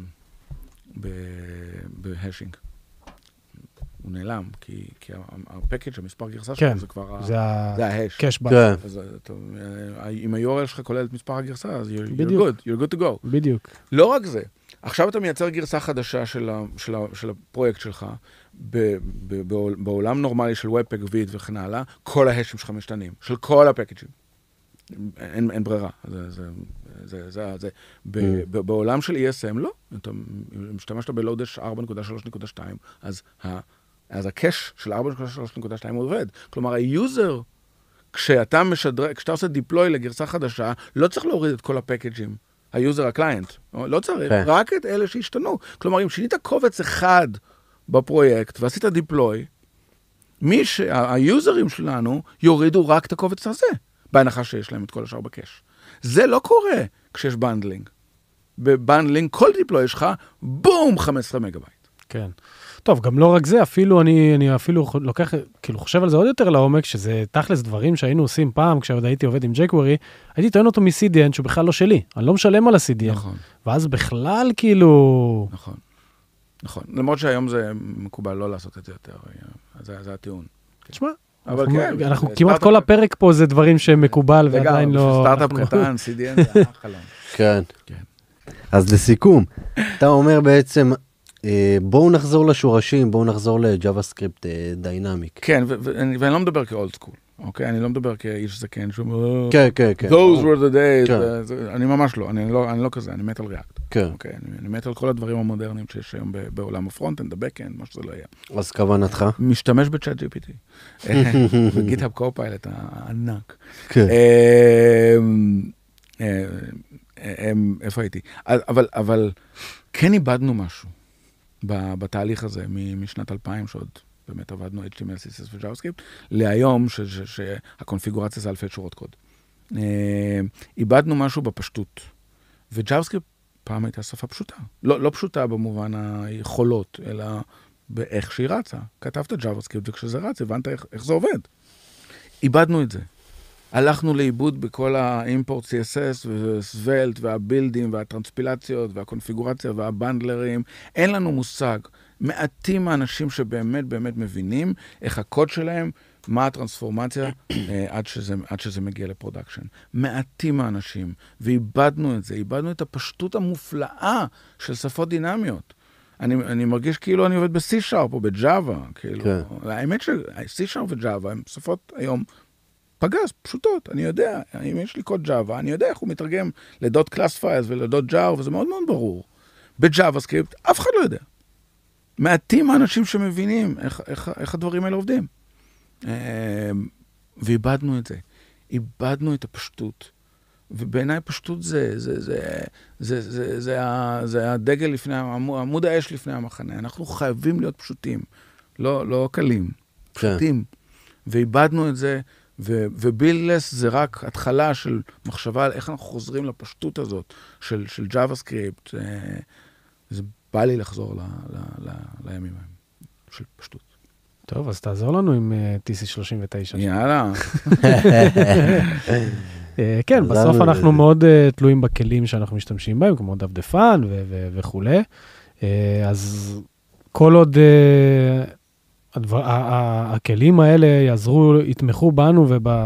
בהשינג. הוא נעלם, כי הפקאג', המספר גרסה שלו, זה כבר ההש. קשבק. אם ה-יו אר אל שלך כולל את מספר הגרסה, אז you're good, you're good to go. בדיוק. לא רק זה, עכשיו אתה מייצר גרסה חדשה של הפרויקט שלך, בעולם נורמלי של ובפק ויד וכן הלאה, כל ההשים שלך משתנים, של כל הפקאג'ים. אין, אין ברירה. זה, זה, זה, זה, זה. ב, בעולם של אי אס אם, לא. אתה משתמשת בלודש ארבע נקודה שלוש נקודה שתיים, אז, ה, אז הקש של ארבע נקודה שלוש נקודה שתיים הוא עובד. כלומר, היוזר, כשאתה משדר, כשאתה עושה דיפלוי לגרסה חדשה, לא צריך להוריד את כל הפקאג'ים. היוזר, הקליינט. לא צריך, רק את אלה שהשתנו. כלומר, אם שינית קובץ אחד בפרויקט ועשית דיפלוי, מי שה, היוזרים שלנו יורידו רק את הקובץ הזה. בהנחה שיש להם את כל השאר בקש. זה לא קורה כשיש בנדלינג. בבנדלינג, כל דיפלוי שלך, בום, חמישה עשר מגה בייט. כן. טוב, גם לא רק זה, אפילו אני, אני אפילו לוקח, כאילו חושב על זה עוד יותר לעומק, שזה תכלס דברים שהיינו עושים פעם, כשעוד הייתי עובד עם ג'קוורי, הייתי טוען אותו מ-סי די אן, שהוא בכלל לא שלי. אני לא משלם על ה-סי די אן. נכון. ואז בכלל כאילו... נכון. נכון. למרות שהיום זה מקובל לא לעשות את זה יותר. זה, זה הטיעון. תשמע, אבל אנחנו, כן. אנחנו כמעט כל הפרק פה זה דברים שמקובל ועדיין לא... סטארט-אפ קטן, סי די אן זה החלום. כן. אז לסיכום, אתה אומר בעצם, בואו נחזור לשורשים, בואו נחזור לג'אווה סקריפט דיינמיק. כן, ואני לא מדבר כאולד סקול, אוקיי? אני לא מדבר כאיש זקן, שהוא... כן, כן, כן. Those were the days. אני ממש לא, אני לא כזה, אני מת על ריאקט. כן. אוקיי, אני מת על כל הדברים המודרניים שיש היום בעולם הפרונט-אנד, הבק-אנד, מה שזה לא יהיה. אז כוונתך? משתמש בצ'אט ג'י פי טי. וגיט-האב קו-פיילוט הענק. כן. איפה הייתי? אבל כן איבדנו משהו בתהליך הזה משנת אלפיים, שעוד באמת עבדנו אייץ' טי אם אל, סי אס אס ו-JavaScript, להיום שהקונפיגורציה זה אלפי שורות קוד. איבדנו משהו בפשטות. ו-JavaScript פעם הייתה שפה פשוטה. לא, לא פשוטה במובן היכולות, אלא באיך שהיא רצה. כתבת JavaScript, וכשזה רץ, הבנת איך, איך זה עובד. איבדנו את זה. הלכנו לאיבוד בכל האימפורט סי אס אס וסוולט והבילדים והטרנספילציות והקונפיגורציה והבנדלרים. אין לנו מושג. מעטים האנשים שבאמת באמת מבינים איך הקוד שלהם, מה הטרנספורמציה עד שזה, עד שזה מגיע לפרודקשן. מעטים האנשים, ואיבדנו את זה, איבדנו את הפשטות המופלאה של שפות דינמיות. אני, אני מרגיש כאילו אני עובד ב-C Sharp או ב-Java, כאילו. כן. האמת ש-C Sharp ו-Java הם שפות היום פגז, פשוטות. אני יודע, אם יש לי קוד Java, אני יודע איך הוא מתרגם לדוט קלאס פיילס ולדוט jar, וזה מאוד מאוד ברור. ב-JavaScript, אף אחד לא יודע. מעטים האנשים שמבינים איך, איך, איך הדברים האלה עובדים. ואיבדנו את זה. איבדנו את הפשטות. ובעיניי פשטות זה, זה, זה, זה, זה, זה, זה הדגל לפני, עמוד האש לפני המחנה. אנחנו חייבים להיות פשוטים. לא, לא קלים. פשוטים. ואיבדנו את זה, ובילדלס זה רק התחלה של מחשבה על איך אנחנו חוזרים לפשטות הזאת של, של JavaScript. זה בא לי לחזור ל, ל, ל, לימים ההם של פשטות. טוב, אז תעזור לנו עם טי סי שלושים ותשע. יאללה. כן, בסוף אנחנו מאוד תלויים בכלים שאנחנו משתמשים בהם, כמו דפדפן וכו'. אז כל עוד הכלים האלה יעזרו, יתמכו בנו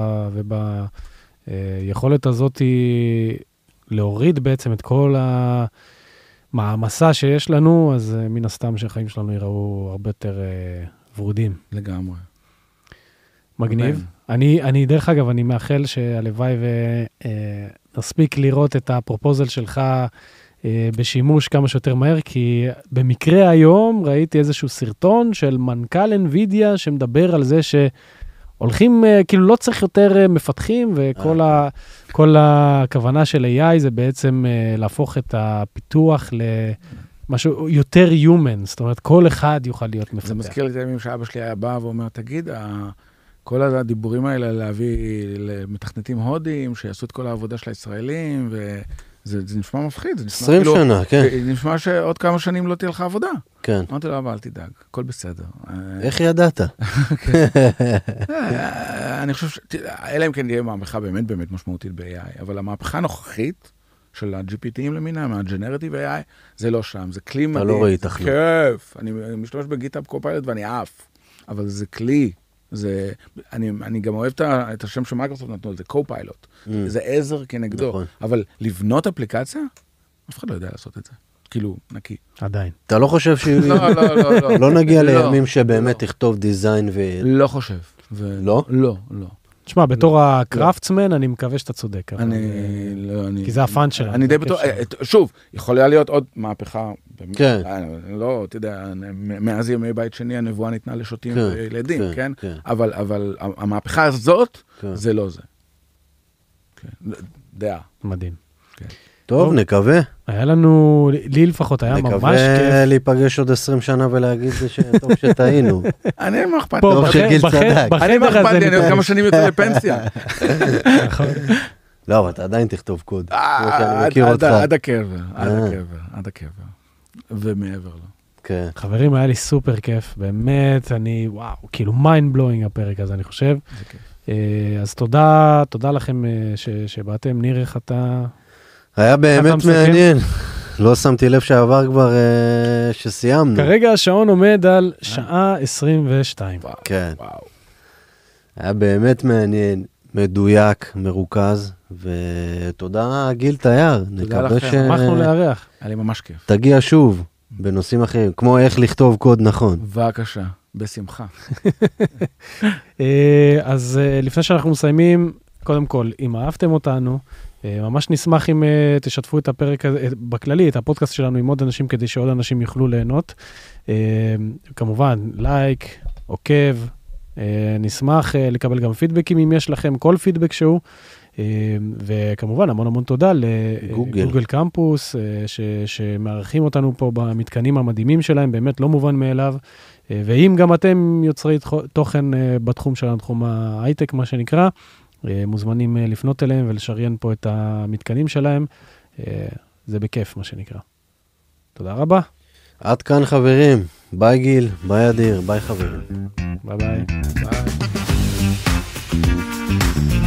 וביכולת הזאת להוריד בעצם את כל המעמסה שיש לנו, אז מן הסתם שהחיים שלנו ייראו הרבה יותר ורודים. לגמרי. מגניב. אני, אני, דרך אגב, אני מאחל שהלוואי ונספיק לראות את הפרופוזל שלך בשימוש כמה שיותר מהר, כי במקרה היום ראיתי איזשהו סרטון של מנכ"ל NVIDIA שמדבר על זה שהולכים, כאילו לא צריך יותר מפתחים, וכל ה, כל הכוונה של איי איי זה בעצם להפוך את הפיתוח למשהו יותר human, זאת אומרת, כל אחד יוכל להיות מפתח. זה מזכיר לי את הימים שאבא שלי היה בא ואומר, תגיד, כל הדיבורים האלה להביא למתכנתים הודים, שיעשו את כל העבודה של הישראלים, וזה זה נשמע מפחיד. עשרים שנה, כן. זה נשמע שעוד כמה שנים לא תהיה לך עבודה. כן. אמרתי לו, אבל אל תדאג, הכל בסדר. איך ידעת? אני חושב ש... אלא אם כן יהיה מהפכה באמת באמת משמעותית ב-איי איי, אבל המהפכה הנוכחית של ה-ג'י פי טי'ים למינה, מה-Generative איי איי, זה לא שם, זה כלי מדהים. אתה לא ראית תכנות. כיף. אני משתמש בגיטאב קופיילוט ואני עף, אבל זה כלי. זה, אני, אני גם אוהב את השם שמייקרוסופט נתנו, זה קופיילוט. Mm. זה עזר כנגדו. נכון. אבל לבנות אפליקציה, אף אחד לא יודע לעשות את זה. כאילו, נקי. עדיין. אתה לא חושב ש... לא, לא, לא, לא. לא נגיע לימים שבאמת תכתוב דיזיין ו... לא חושב. לא? לא, לא. תשמע, בתור הקראפטסמן, אני מקווה שאתה צודק. אני, לא, אני... כי זה הפאנט שלנו. אני די בטוח, שוב, יכולה להיות עוד מהפכה. כן. לא, אתה יודע, מאז ימי בית שני, הנבואה ניתנה לשוטים וילדים, כן? אבל, אבל המהפכה הזאת, זה לא זה. דעה. מדהים. טוב, נקווה. היה לנו, לי לפחות היה ממש כיף. נקווה להיפגש עוד עשרים שנה ולהגיד שטוב שטעינו. אני מה אכפת לי. טוב שגיל צדק. אני מה אכפת לי, אני עוד כמה שנים יוצא לפנסיה. לא, אבל אתה עדיין תכתוב קוד. עד הקבר, עד הקבר, עד הקבר. ומעבר לו. כן. חברים, היה לי סופר כיף, באמת, אני, וואו, כאילו mind blowing הפרק הזה, אני חושב. זה כיף. אז תודה, תודה לכם שבאתם. ניר, איך אתה... היה באמת מעניין. לא שמתי לב שעבר כבר שסיימנו. כרגע השעון עומד על שעה עשרים ושתיים. כן. היה באמת מעניין, מדויק, מרוכז, ותודה גיל תייר. תודה לכם. שמחנו לארח. היה לי ממש כיף. תגיע שוב בנושאים אחרים, כמו איך לכתוב קוד נכון. בבקשה, בשמחה. אז לפני שאנחנו מסיימים, קודם כל, אם אהבתם אותנו, ממש נשמח אם תשתפו את הפרק הזה, בכללי, את הפודקאסט שלנו עם עוד אנשים, כדי שעוד אנשים יוכלו ליהנות. כמובן, לייק, עוקב, נשמח לקבל גם פידבקים אם יש לכם, כל פידבק שהוא, וכמובן, המון המון תודה לגוגל קמפוס, שמארחים אותנו פה במתקנים המדהימים שלהם, באמת לא מובן מאליו, ואם גם אתם יוצרי תוכן בתחום שלנו, תחום ההייטק, מה שנקרא, מוזמנים לפנות אליהם ולשריין פה את המתקנים שלהם. זה בכיף, מה שנקרא. תודה רבה. עד כאן חברים. ביי גיל, ביי אדיר, ביי חברים. ביי ביי. ביי.